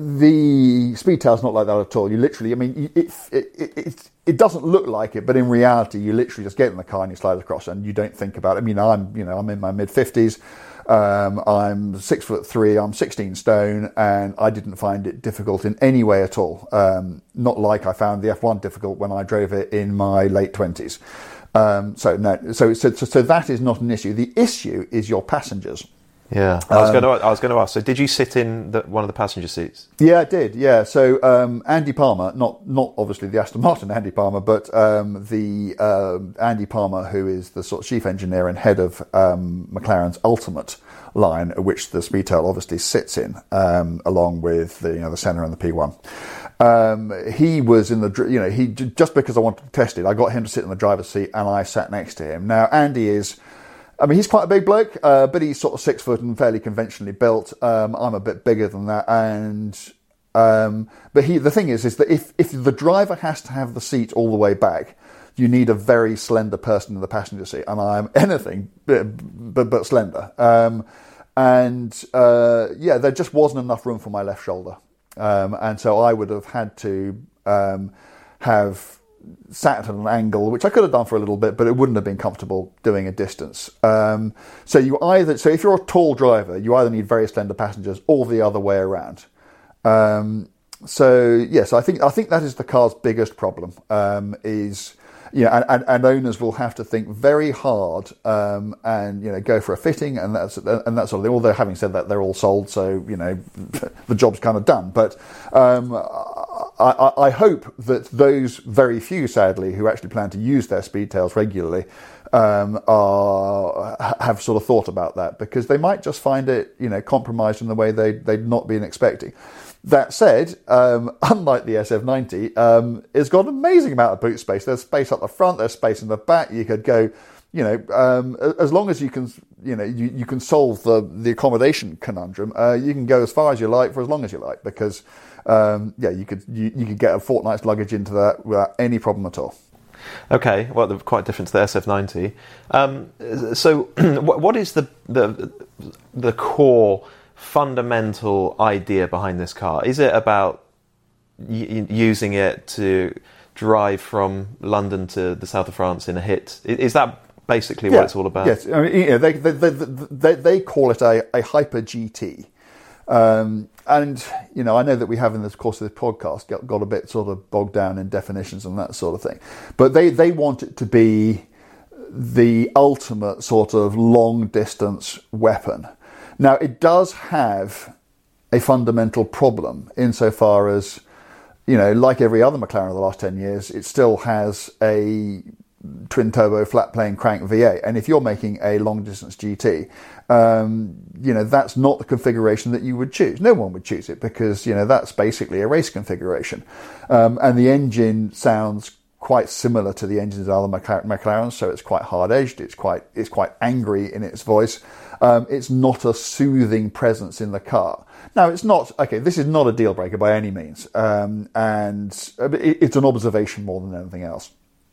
the Speedtail's not like that at all. You literally, I mean, it, it it it it doesn't look like it, but in reality, you literally just get in the car and you slide across, and you don't think about it. I mean, I'm you know I'm in my mid fifties. Um, I'm six foot three, I'm sixteen stone, and I didn't find it difficult in any way at all. Um, not like I found the F one difficult when I drove it in my late twenties. Um, so no, so, so so that is not an issue. The issue is your passengers. Yeah, I was um, going to. I was going to ask. So, did you sit in the, one of the passenger seats? Yeah, I did. Yeah. So, um, Andy Palmer, not not obviously the Aston Martin Andy Palmer, but um, the uh, Andy Palmer, who is the sort of chief engineer and head of um, McLaren's Ultimate line, which the Speedtail obviously sits in, um, along with the you know the Senna and the P one. Um, he was in the, you know, he just because I wanted to test it, I got him to sit in the driver's seat, and I sat next to him. Now, Andy is. I mean, he's quite a big bloke, uh, but he's sort of six foot and fairly conventionally built. Um, I'm a bit bigger than that, and um, but he. The thing is, is that if if the driver has to have the seat all the way back, you need a very slender person in the passenger seat, and I'm anything but but, but slender. Um, and uh, yeah, there just wasn't enough room for my left shoulder, um, and so I would have had to um, have. sat at an angle, which I could have done for a little bit, but it wouldn't have been comfortable doing a distance. Um, so you either, so if you're a tall driver, you either need very slender passengers or the other way around. Um, so yes, I think I think that is the car's biggest problem. Um, is you know, and, and, and owners will have to think very hard um, and you know go for a fitting and that's and that sort of thing. Although having said that, they're all sold, so you know the job's kind of done. But um, I, I hope that those very few, sadly, who actually plan to use their Speedtails regularly um, are have sort of thought about that, because they might just find it you know compromised in the way they they'd not been expecting. That said, um, unlike the S F ninety, um, it's got an amazing amount of boot space. There's space up the front, there's space in the back. You could go, you know, um, as long as you can, you know, you, you can solve the, the accommodation conundrum. Uh, you can go as far as you like for as long as you like, because, um, yeah, you could you, you could get a fortnight's luggage into that without any problem at all. Okay, well, they're quite different to the S F ninety. Um, so, what is the the the core fundamental idea behind this car? Is it about y- using it to drive from London to the south of France in a hit? Is that basically yeah, what it's all about? Yes, I mean, you know, they, they, they, they, they call it a, a Hyper G T. Um, and, you know, I know that we have in the course of this podcast got, got a bit sort of bogged down in definitions and that sort of thing. But they, they want it to be the ultimate sort of long distance weapon. Now, it does have a fundamental problem insofar as, you know, like every other McLaren of the last ten years, it still has a twin-turbo flat-plane crank V eight. And if you're making a long-distance G T, um, you know, that's not the configuration that you would choose. No one would choose it because, you know, that's basically a race configuration. Um, and the engine sounds quite similar to the engines of other McLarens, so it's quite hard-edged, it's quite it's quite angry in its voice. Um, it's not a soothing presence in the car. Now, it's not, okay, this is not a deal breaker by any means, um, and it, it's an observation more than anything else.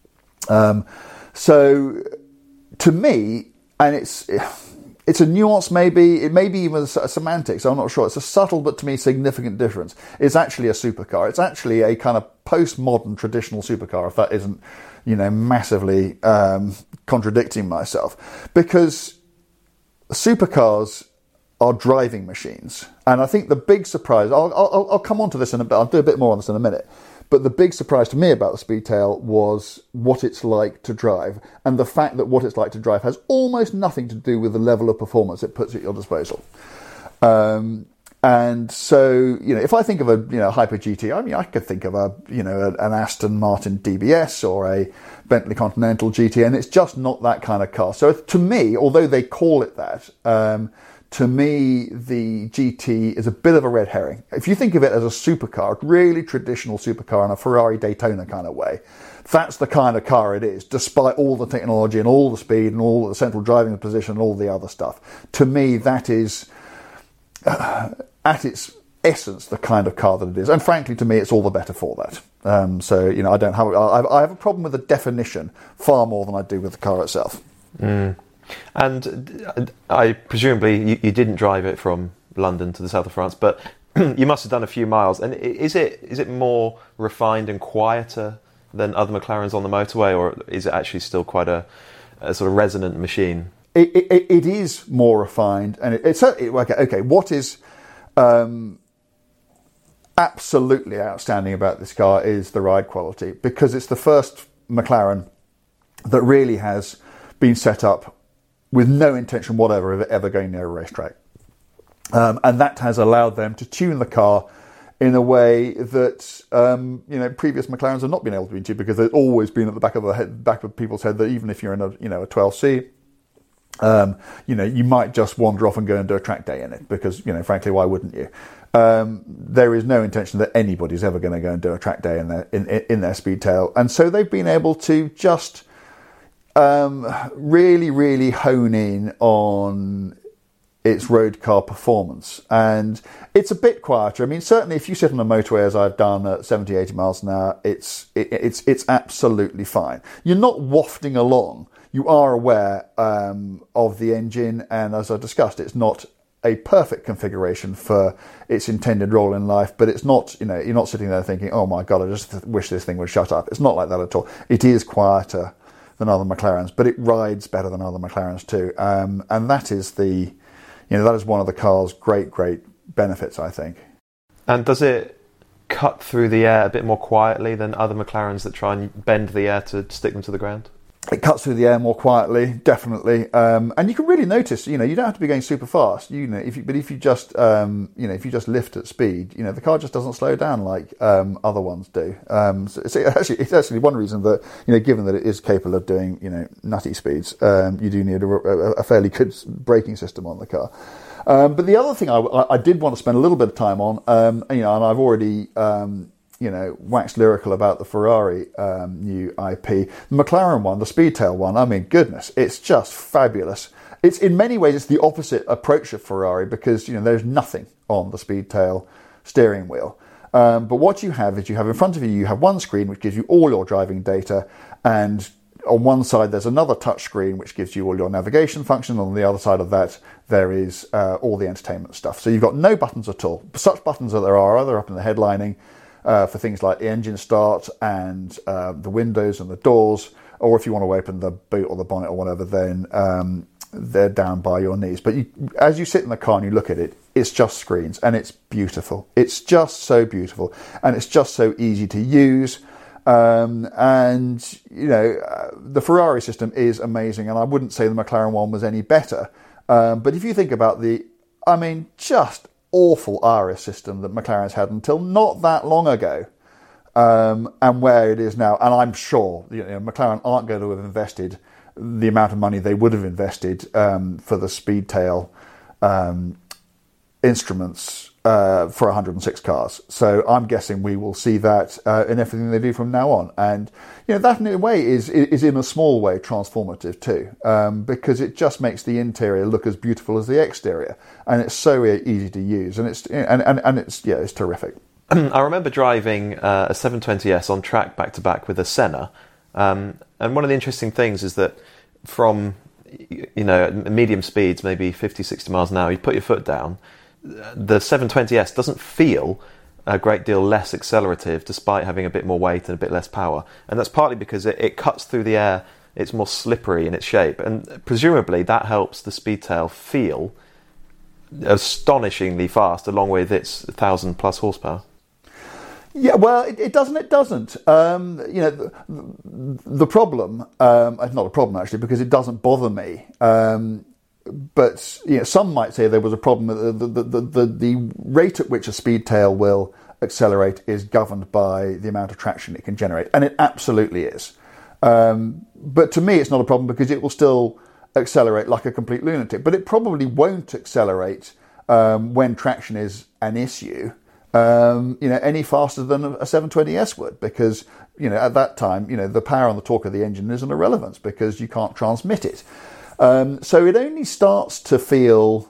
Um, so, to me, and it's it's a nuance maybe, it may be even a semantics, I'm not sure. It's a subtle but to me significant difference. It's actually a supercar. It's actually a kind of postmodern traditional supercar, if that isn't, you know, massively um, contradicting myself. Because supercars are driving machines. And I think the big surprise, I'll, I'll, I'll come on to this in a bit, I'll do a bit more on this in a minute. But the big surprise to me about the Speedtail was what it's like to drive, and the fact that what it's like to drive has almost nothing to do with the level of performance it puts at your disposal. Um, and so, you know, if I think of a you know Hyper G T, I mean, I could think of a you know an Aston Martin D B S or a Bentley Continental G T, and it's just not that kind of car. So to me, although they call it that, um, to me, the G T is a bit of a red herring. If you think of it as a supercar, a really traditional supercar in a Ferrari Daytona kind of way, that's the kind of car it is, despite all the technology and all the speed and all the central driving position and all the other stuff. To me, that is, uh, at its essence, the kind of car that it is. And frankly, to me, it's all the better for that. Um, so, you know, I don't have, I, I have a problem with the definition far more than I do with the car itself. Mm. And I presumably you, you didn't drive it from London to the south of France, but you must have done a few miles. And is it is it more refined and quieter than other McLarens on the motorway, or is it actually still quite a, a sort of resonant machine? It, it, it is more refined, and it, it's it, okay. Okay, what is um, absolutely outstanding about this car is the ride quality, because it's the first McLaren that really has been set up with no intention whatever of it ever going near a racetrack. Um, and that has allowed them to tune the car in a way that um, you know previous McLarens have not been able to tune, because they've always been at the back of the head, back of people's head that even if you're in a you know a twelve C, um, you know you might just wander off and go and do a track day in it, because you know frankly why wouldn't you? Um, there is no intention that anybody's ever going to go and do a track day in their in, in their Speedtail, and so they've been able to just Um, really, really hone in on its road car performance. And it's a bit quieter. I mean, certainly if you sit on a motorway, as I've done at seventy, eighty miles an hour, it's, it, it's, it's absolutely fine. You're not wafting along. You are aware, um, of the engine. And as I discussed, it's not a perfect configuration for its intended role in life, but it's not, you know, you're not sitting there thinking, oh my God, I just wish this thing would shut up. It's not like that at all. It is quieter than other McLarens, but it rides better than other McLarens too. Um, and that is the, you know, that is one of the car's great, great benefits, I think. And does it cut through the air a bit more quietly than other McLarens that try and bend the air to stick them to the ground? It cuts through the air more quietly, definitely, um, and you can really notice. You know, you don't have to be going super fast. You know, if you, but if you just, um, you know, if you just lift at speed, you know, the car just doesn't slow down like um, other ones do. Um, so it's actually, it's actually one reason that, you know, given that it is capable of doing, you know, nutty speeds, um, you do need a, a, a fairly good braking system on the car. Um, but the other thing I, I did want to spend a little bit of time on, um, you know, and I've already. Um, you know, waxed lyrical about the Ferrari um, new I P. The McLaren one, the Speedtail one, I mean, goodness, it's just fabulous. It's in many ways, it's the opposite approach of Ferrari because, you know, there's nothing on the Speedtail steering wheel. Um, but what you have is you have in front of you, you have one screen which gives you all your driving data, and on one side there's another touch screen which gives you all your navigation function. On the other side of that, there is uh, all the entertainment stuff. So you've got no buttons at all. Such buttons that there are, either up in the headlining, Uh, for things like the engine start and uh, the windows and the doors, or if you want to open the boot or the bonnet or whatever, then um, they're down by your knees. But you, as you sit in the car and you look at it, it's just screens, and it's beautiful. It's just so beautiful, and it's just so easy to use. Um, and, you know, uh, the Ferrari system is amazing, and I wouldn't say the McLaren one was any better. Um, but if you think about the, I mean, just awful A R I S system that McLaren's had until not that long ago, um, and where it is now. And I'm sure, you know, McLaren aren't going to have invested the amount of money they would have invested um, for the Speedtail um, instruments uh, for one hundred six cars. So I'm guessing we will see that uh, in everything they do from now on. And, you know, that in a way is is in a small way transformative too, um, because it just makes the interior look as beautiful as the exterior, and it's so easy to use, and it's and and, and it's yeah, it's terrific. I remember driving uh, a seven twenty S on track back to back with a Senna, um, and one of the interesting things is that from, you know, medium speeds, maybe fifty, sixty miles an hour, you put your foot down. The seven twenty S doesn't feel a great deal less accelerative despite having a bit more weight and a bit less power. And that's partly because it, it cuts through the air, it's more slippery in its shape. And presumably that helps the Speedtail feel astonishingly fast along with its one thousand plus horsepower. Yeah, well, it, it doesn't, it doesn't. Um, you know, the, the problem, um, it's not a problem actually, because it doesn't bother me. Um, But you know, some might say there was a problem. The, the, the, the, the rate at which a Speedtail will accelerate is governed by the amount of traction it can generate, and it absolutely is. Um, but to me, it's not a problem because it will still accelerate like a complete lunatic. But it probably won't accelerate um, when traction is an issue, um, you know, any faster than a seven twenty S would, because you know at that time, you know, the power and the torque of the engine is an irrelevance because you can't transmit it. Um, so it only starts to feel,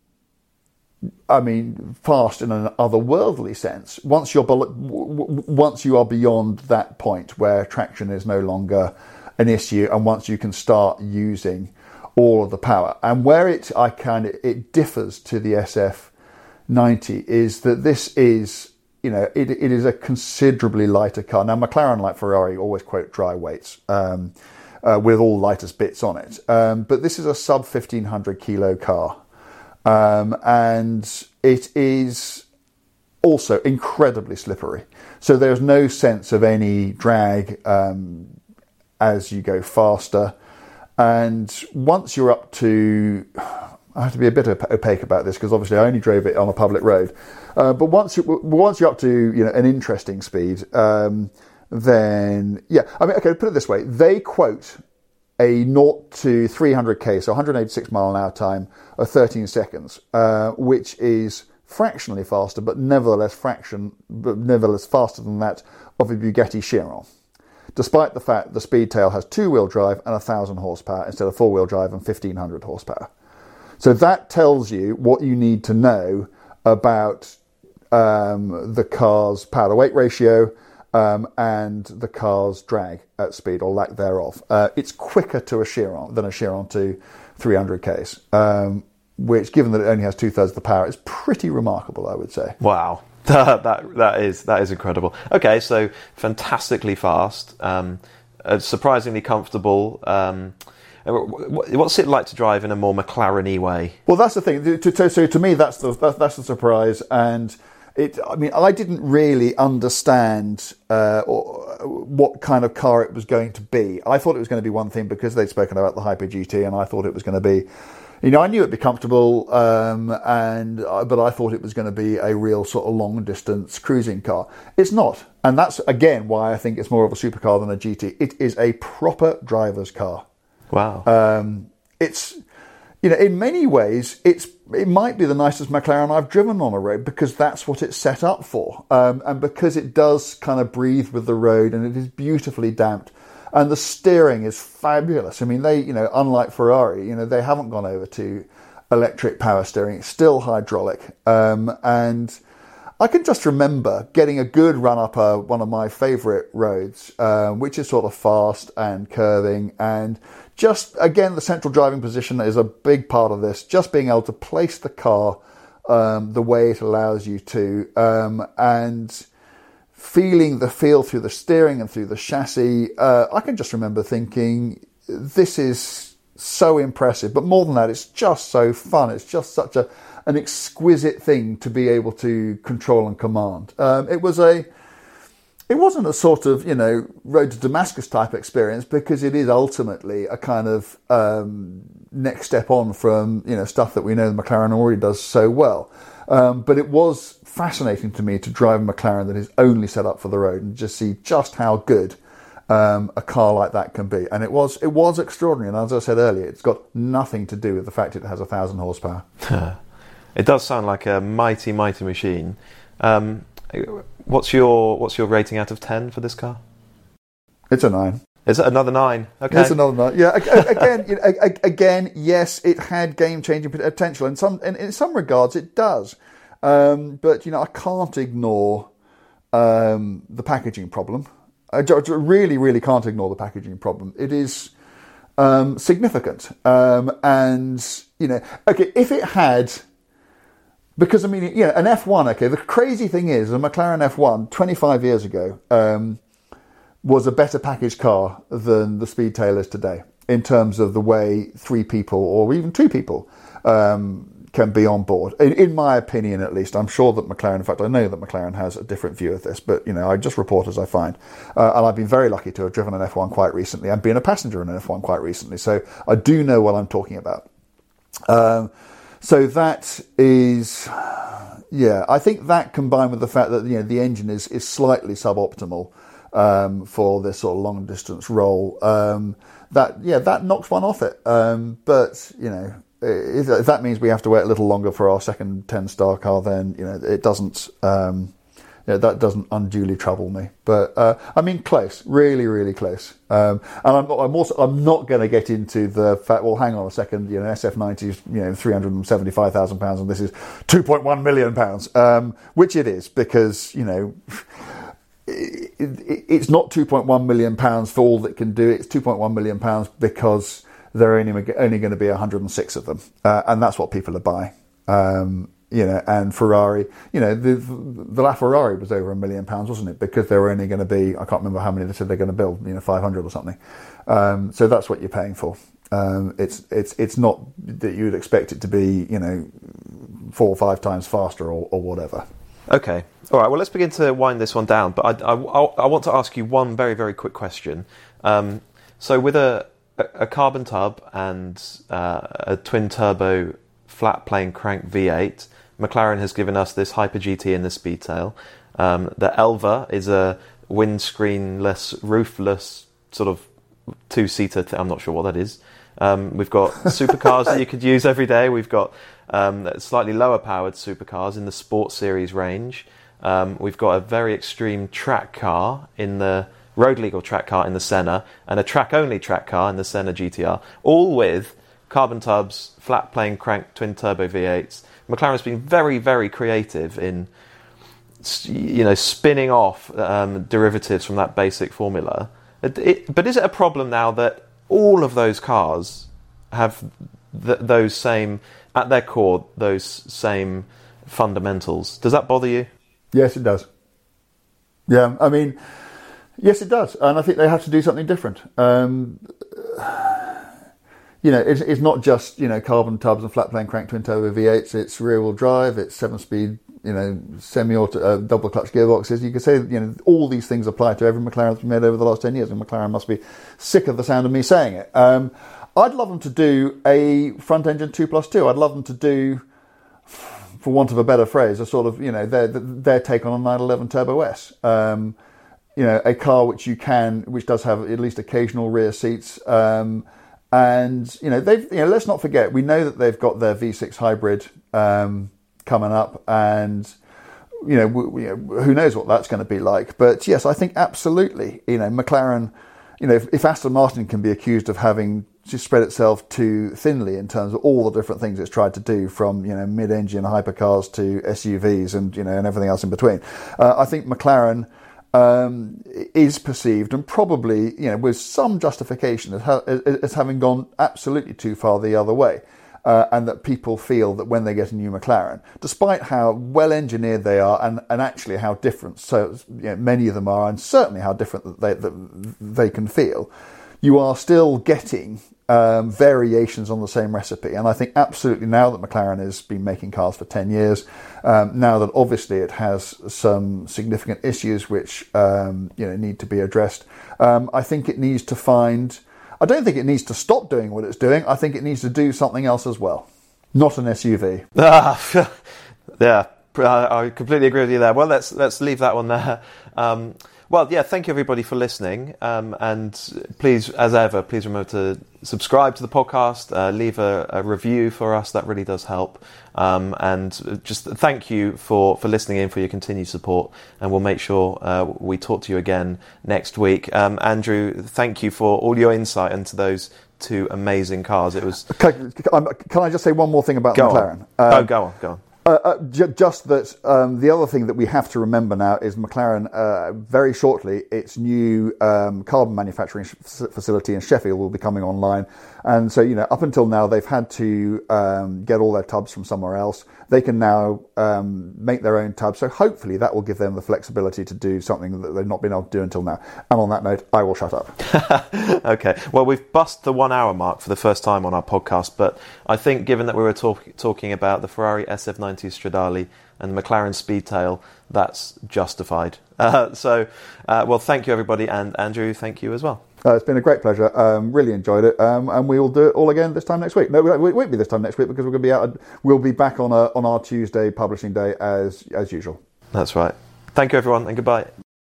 I mean, fast in an otherworldly sense once you're once you are beyond that point where traction is no longer an issue, and once you can start using all of the power. And where it I kind of it differs to the S F ninety is that this is, you know, it it is a considerably lighter car. Now, McLaren, like Ferrari, always quote dry weights. Um, Uh, with all lightest bits on it. Um, but this is a sub fifteen hundred kilo car. Um, and it is also incredibly slippery. So there's no sense of any drag um, as you go faster. And once you're up to, I have to be a bit opaque about this because obviously I only drove it on a public road. Uh, but once, you, once you're up to, you know, an interesting speed, um, then, yeah, I mean, okay, put it this way. They quote a zero to three hundred k, so one hundred eighty-six mile an hour time of thirteen seconds, uh, which is fractionally faster, but nevertheless fraction, but nevertheless faster than that of a Bugatti Chiron, despite the fact the Speedtail has two-wheel drive and one thousand horsepower instead of four-wheel drive and fifteen hundred horsepower. So that tells you what you need to know about um, the car's power-to-weight ratio, Um, and the car's drag at speed, or lack thereof. Uh, it's quicker to a Chiron than a Chiron to three hundred k's, um, which, given that it only has two-thirds of the power, is pretty remarkable, I would say. Wow. that, that, that, is, that is incredible. Okay, so fantastically fast, um, uh, surprisingly comfortable. Um, what's it like to drive in a more McLaren-y way? Well, that's the thing. To, to, so to me, that's the, that, that's the surprise. And it, I mean, I didn't really understand uh, or, what kind of car it was going to be. I thought it was going to be one thing because they'd spoken about the Hyper G T, and I thought it was going to be, you know, I knew it'd be comfortable, um, and but I thought it was going to be a real sort of long distance cruising car. It's not, and that's again why I think it's more of a supercar than a G T. It is a proper driver's car. Wow. Um, it's, you know, in many ways, it's it might be the nicest McLaren I've driven on a road because that's what it's set up for, um, and because it does kind of breathe with the road, and it is beautifully damped. And the steering is fabulous. I mean, they, you know, unlike Ferrari, you know, they haven't gone over to electric power steering. It's still hydraulic. Um, and I can just remember getting a good run up uh, one of my favourite roads, uh, which is sort of fast and curving. And just, again, the central driving position is a big part of this. Just being able to place the car um, the way it allows you to. Um, and... feeling the feel through the steering and through the chassis, uh, I can just remember thinking, this is so impressive. But more than that, it's just so fun. It's just such a an exquisite thing to be able to control and command. Um, it was a, it wasn't a sort of, you know, Road to Damascus type experience, because it is ultimately a kind of um, next step on from, you know, stuff that we know the McLaren already does so well. Um, but it was fascinating to me to drive a McLaren that is only set up for the road and just see just how good um, a car like that can be. And it was it was extraordinary. And as I said earlier, it's got nothing to do with the fact it has a thousand horsepower. It does sound like a mighty, mighty machine. Um, what's your what's your rating out of ten for this car? It's a nine. Is it another nine? Okay, it's another nine. Yeah, again, you know, again, yes, it had game-changing potential, and some, and in some regards, it does. Um, but you know, I can't ignore um, the packaging problem. I really, really can't ignore the packaging problem. It is um, significant, um, and you know, okay, if it had. Because, I mean, yeah, an F one, okay, the crazy thing is, a McLaren F one, twenty-five years ago, um, was a better packaged car than the Speedtail is today, in terms of the way three people, or even two people, um, can be on board. In, in my opinion, at least. I'm sure that McLaren, in fact, I know that McLaren has a different view of this, but, you know, I just report as I find. Uh, and I've been very lucky to have driven an F one quite recently, and been a passenger in an F one quite recently, so I do know what I'm talking about. Um, So that is, yeah, I think that combined with the fact that, you know, the engine is, is slightly suboptimal um, for this sort of long distance role, um, that, yeah, that knocks one off it. Um, but, you know, if, if that means we have to wait a little longer for our second ten star car, then, you know, it doesn't, um, you know, that doesn't unduly trouble me. But, uh, I mean, close, really, really close. Um, and I'm, I'm also, I'm not going to get into the fact, well, hang on a second, you know, S F ninety is, you know, three hundred seventy-five thousand pounds and this is two point one million pounds, um, which it is, because, you know, it, it, it's not two point one million pounds for all that can do. It's two point one million pounds because there are only, only going to be one hundred six of them. Uh, and that's what people are buying. Um, You know, and Ferrari, you know, the the LaFerrari was over a million pounds, wasn't it? Because they were only going to be, I can't remember how many they said they're going to build, you know, five hundred or something. Um, so that's what you're paying for. Um, it's it's it's not that you would expect it to be, you know, four or five times faster or, or whatever. Okay, all right. Well, let's begin to wind this one down. But I I, I want to ask you one very very quick question. Um, so with a a carbon tub and uh, a twin turbo flat plane crank V eight. McLaren has given us this Hyper G T in the Speedtail. Um, the Elva is a windscreenless, roofless sort of two-seater. Th- I'm not sure what that is. Um, we've got supercars that you could use every day. We've got um, slightly lower-powered supercars in the Sports Series range. Um, we've got a very extreme track car in the road legal track car in the Senna, and a track-only track car in the Senna G T R, all with carbon tubs, flat plane crank twin turbo V eights. McLaren's been very, very creative in, you know, spinning off um, derivatives from that basic formula. It, it, but is it a problem now that all of those cars have th- those same at their core those same fundamentals. Does that bother you? Yes, it does. Yeah, I mean, yes, it does. And I think they have to do something different. Um, you know, it's, it's not just, you know, carbon tubs and flat plane crank twin turbo V eights. It's rear wheel drive. It's seven speed, you know, semi-auto, uh, double clutch gearboxes. You could say, you know, all these things apply to every McLaren that's been made over the last ten years. And McLaren must be sick of the sound of me saying it. Um, I'd love them to do a front engine two plus two. I'd love them to do, for want of a better phrase, a sort of, you know, their their take on a nine eleven Turbo S. Um, you know, a car which you can, which does have at least occasional rear seats. Um, and, you know, they've, you know, let's not forget, we know that they've got their V six hybrid um, coming up, and, you know, we, who knows what that's going to be like. But yes, I think absolutely, you know, McLaren, you know, if, if Aston Martin can be accused of having just spread itself too thinly in terms of all the different things it's tried to do, from, you know, mid-engine hypercars to S U Vs and, you know, and everything else in between. Uh, I think McLaren um, is perceived, and probably, you know, with some justification, as, ha- as having gone absolutely too far the other way. Uh, and that people feel that when they get a new McLaren, despite how well engineered they are, and, and actually how different so you know, many of them are, and certainly how different that they, that they can feel, you are still getting um, variations on the same recipe. And I think absolutely, now that McLaren has been making cars for ten years, um, now that obviously it has some significant issues which um, you know need to be addressed, um, I think it needs to find... I don't think it needs to stop doing what it's doing. I think it needs to do something else as well. Not an S U V. Ah, yeah, I completely agree with you there. Well, let's let's leave that one there. Um, well, yeah, thank you everybody for listening. Um, and please, as ever, please remember to subscribe to the podcast, uh, leave a, a review for us. That really does help. Um, and just thank you for, for listening in, for your continued support. And we'll make sure uh, we talk to you again next week. Um, Andrew, thank you for all your insight into those two amazing cars. It was. Can, can I just say one more thing about go McLaren? On. Um, oh, go on, go on. Uh, uh, j- just that um, the other thing that we have to remember now is McLaren, uh, very shortly, its new um, carbon manufacturing sh- facility in Sheffield will be coming online. And so, you know, up until now, they've had to um, get all their tubs from somewhere else. They can now um, make their own tubs. So hopefully that will give them the flexibility to do something that they've not been able to do until now. And on that note, I will shut up. Okay. Well, we've bust the one hour mark for the first time on our podcast. But I think given that we were talk- talking about the Ferrari S F ninety Stradale and the McLaren Speedtail, that's justified. Uh, so, uh, well, thank you, everybody. And Andrew, thank you as well. Uh, it's been a great pleasure. Um, really enjoyed it, um, and we will do it all again this time next week. No, it won't be this time next week because we're going to be out. We'll be back on a, on our Tuesday publishing day as as usual. That's right. Thank you, everyone, and goodbye.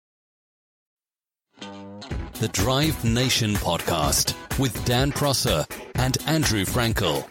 The Drive Nation podcast with Dan Prosser and Andrew Frankel.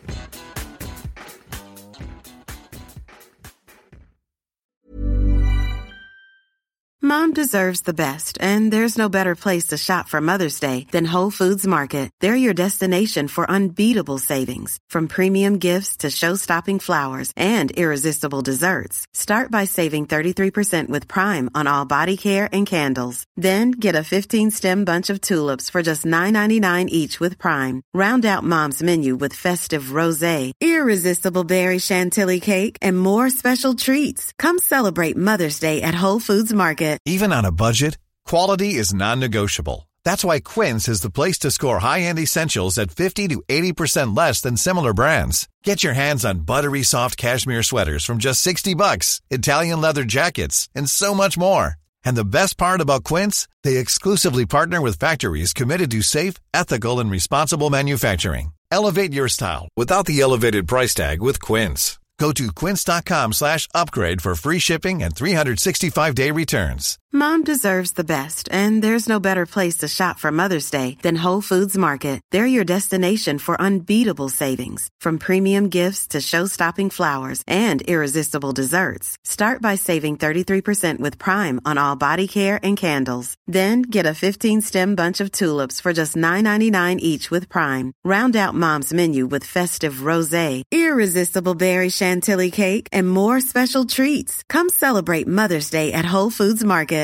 Mom deserves the best, and there's no better place to shop for Mother's Day than Whole Foods Market. They're your destination for unbeatable savings, from premium gifts to show-stopping flowers and irresistible desserts. Start by saving thirty-three percent with Prime on all body care and candles. Then get a fifteen-stem bunch of tulips for just nine ninety-nine each with Prime. Round out Mom's menu with festive rosé, irresistible berry chantilly cake, and more special treats. Come celebrate Mother's Day at Whole Foods Market. Even on a budget, quality is non-negotiable. That's why Quince is the place to score high-end essentials at fifty to eighty percent less than similar brands. Get your hands on buttery soft cashmere sweaters from just sixty bucks, Italian leather jackets, and so much more. And the best part about Quince, they exclusively partner with factories committed to safe, ethical, and responsible manufacturing. Elevate your style without the elevated price tag with Quince. Go to quince.com slash upgrade for free shipping and three sixty-five day returns. Mom deserves the best, and there's no better place to shop for Mother's Day than Whole Foods Market. They're your destination for unbeatable savings, from premium gifts to show-stopping flowers and irresistible desserts. Start by saving thirty-three percent with Prime on all body care and candles. Then get a fifteen-stem bunch of tulips for just nine ninety-nine each with Prime. Round out Mom's menu with festive rosé, irresistible berry chantilly cake, and more special treats. Come celebrate Mother's Day at Whole Foods Market.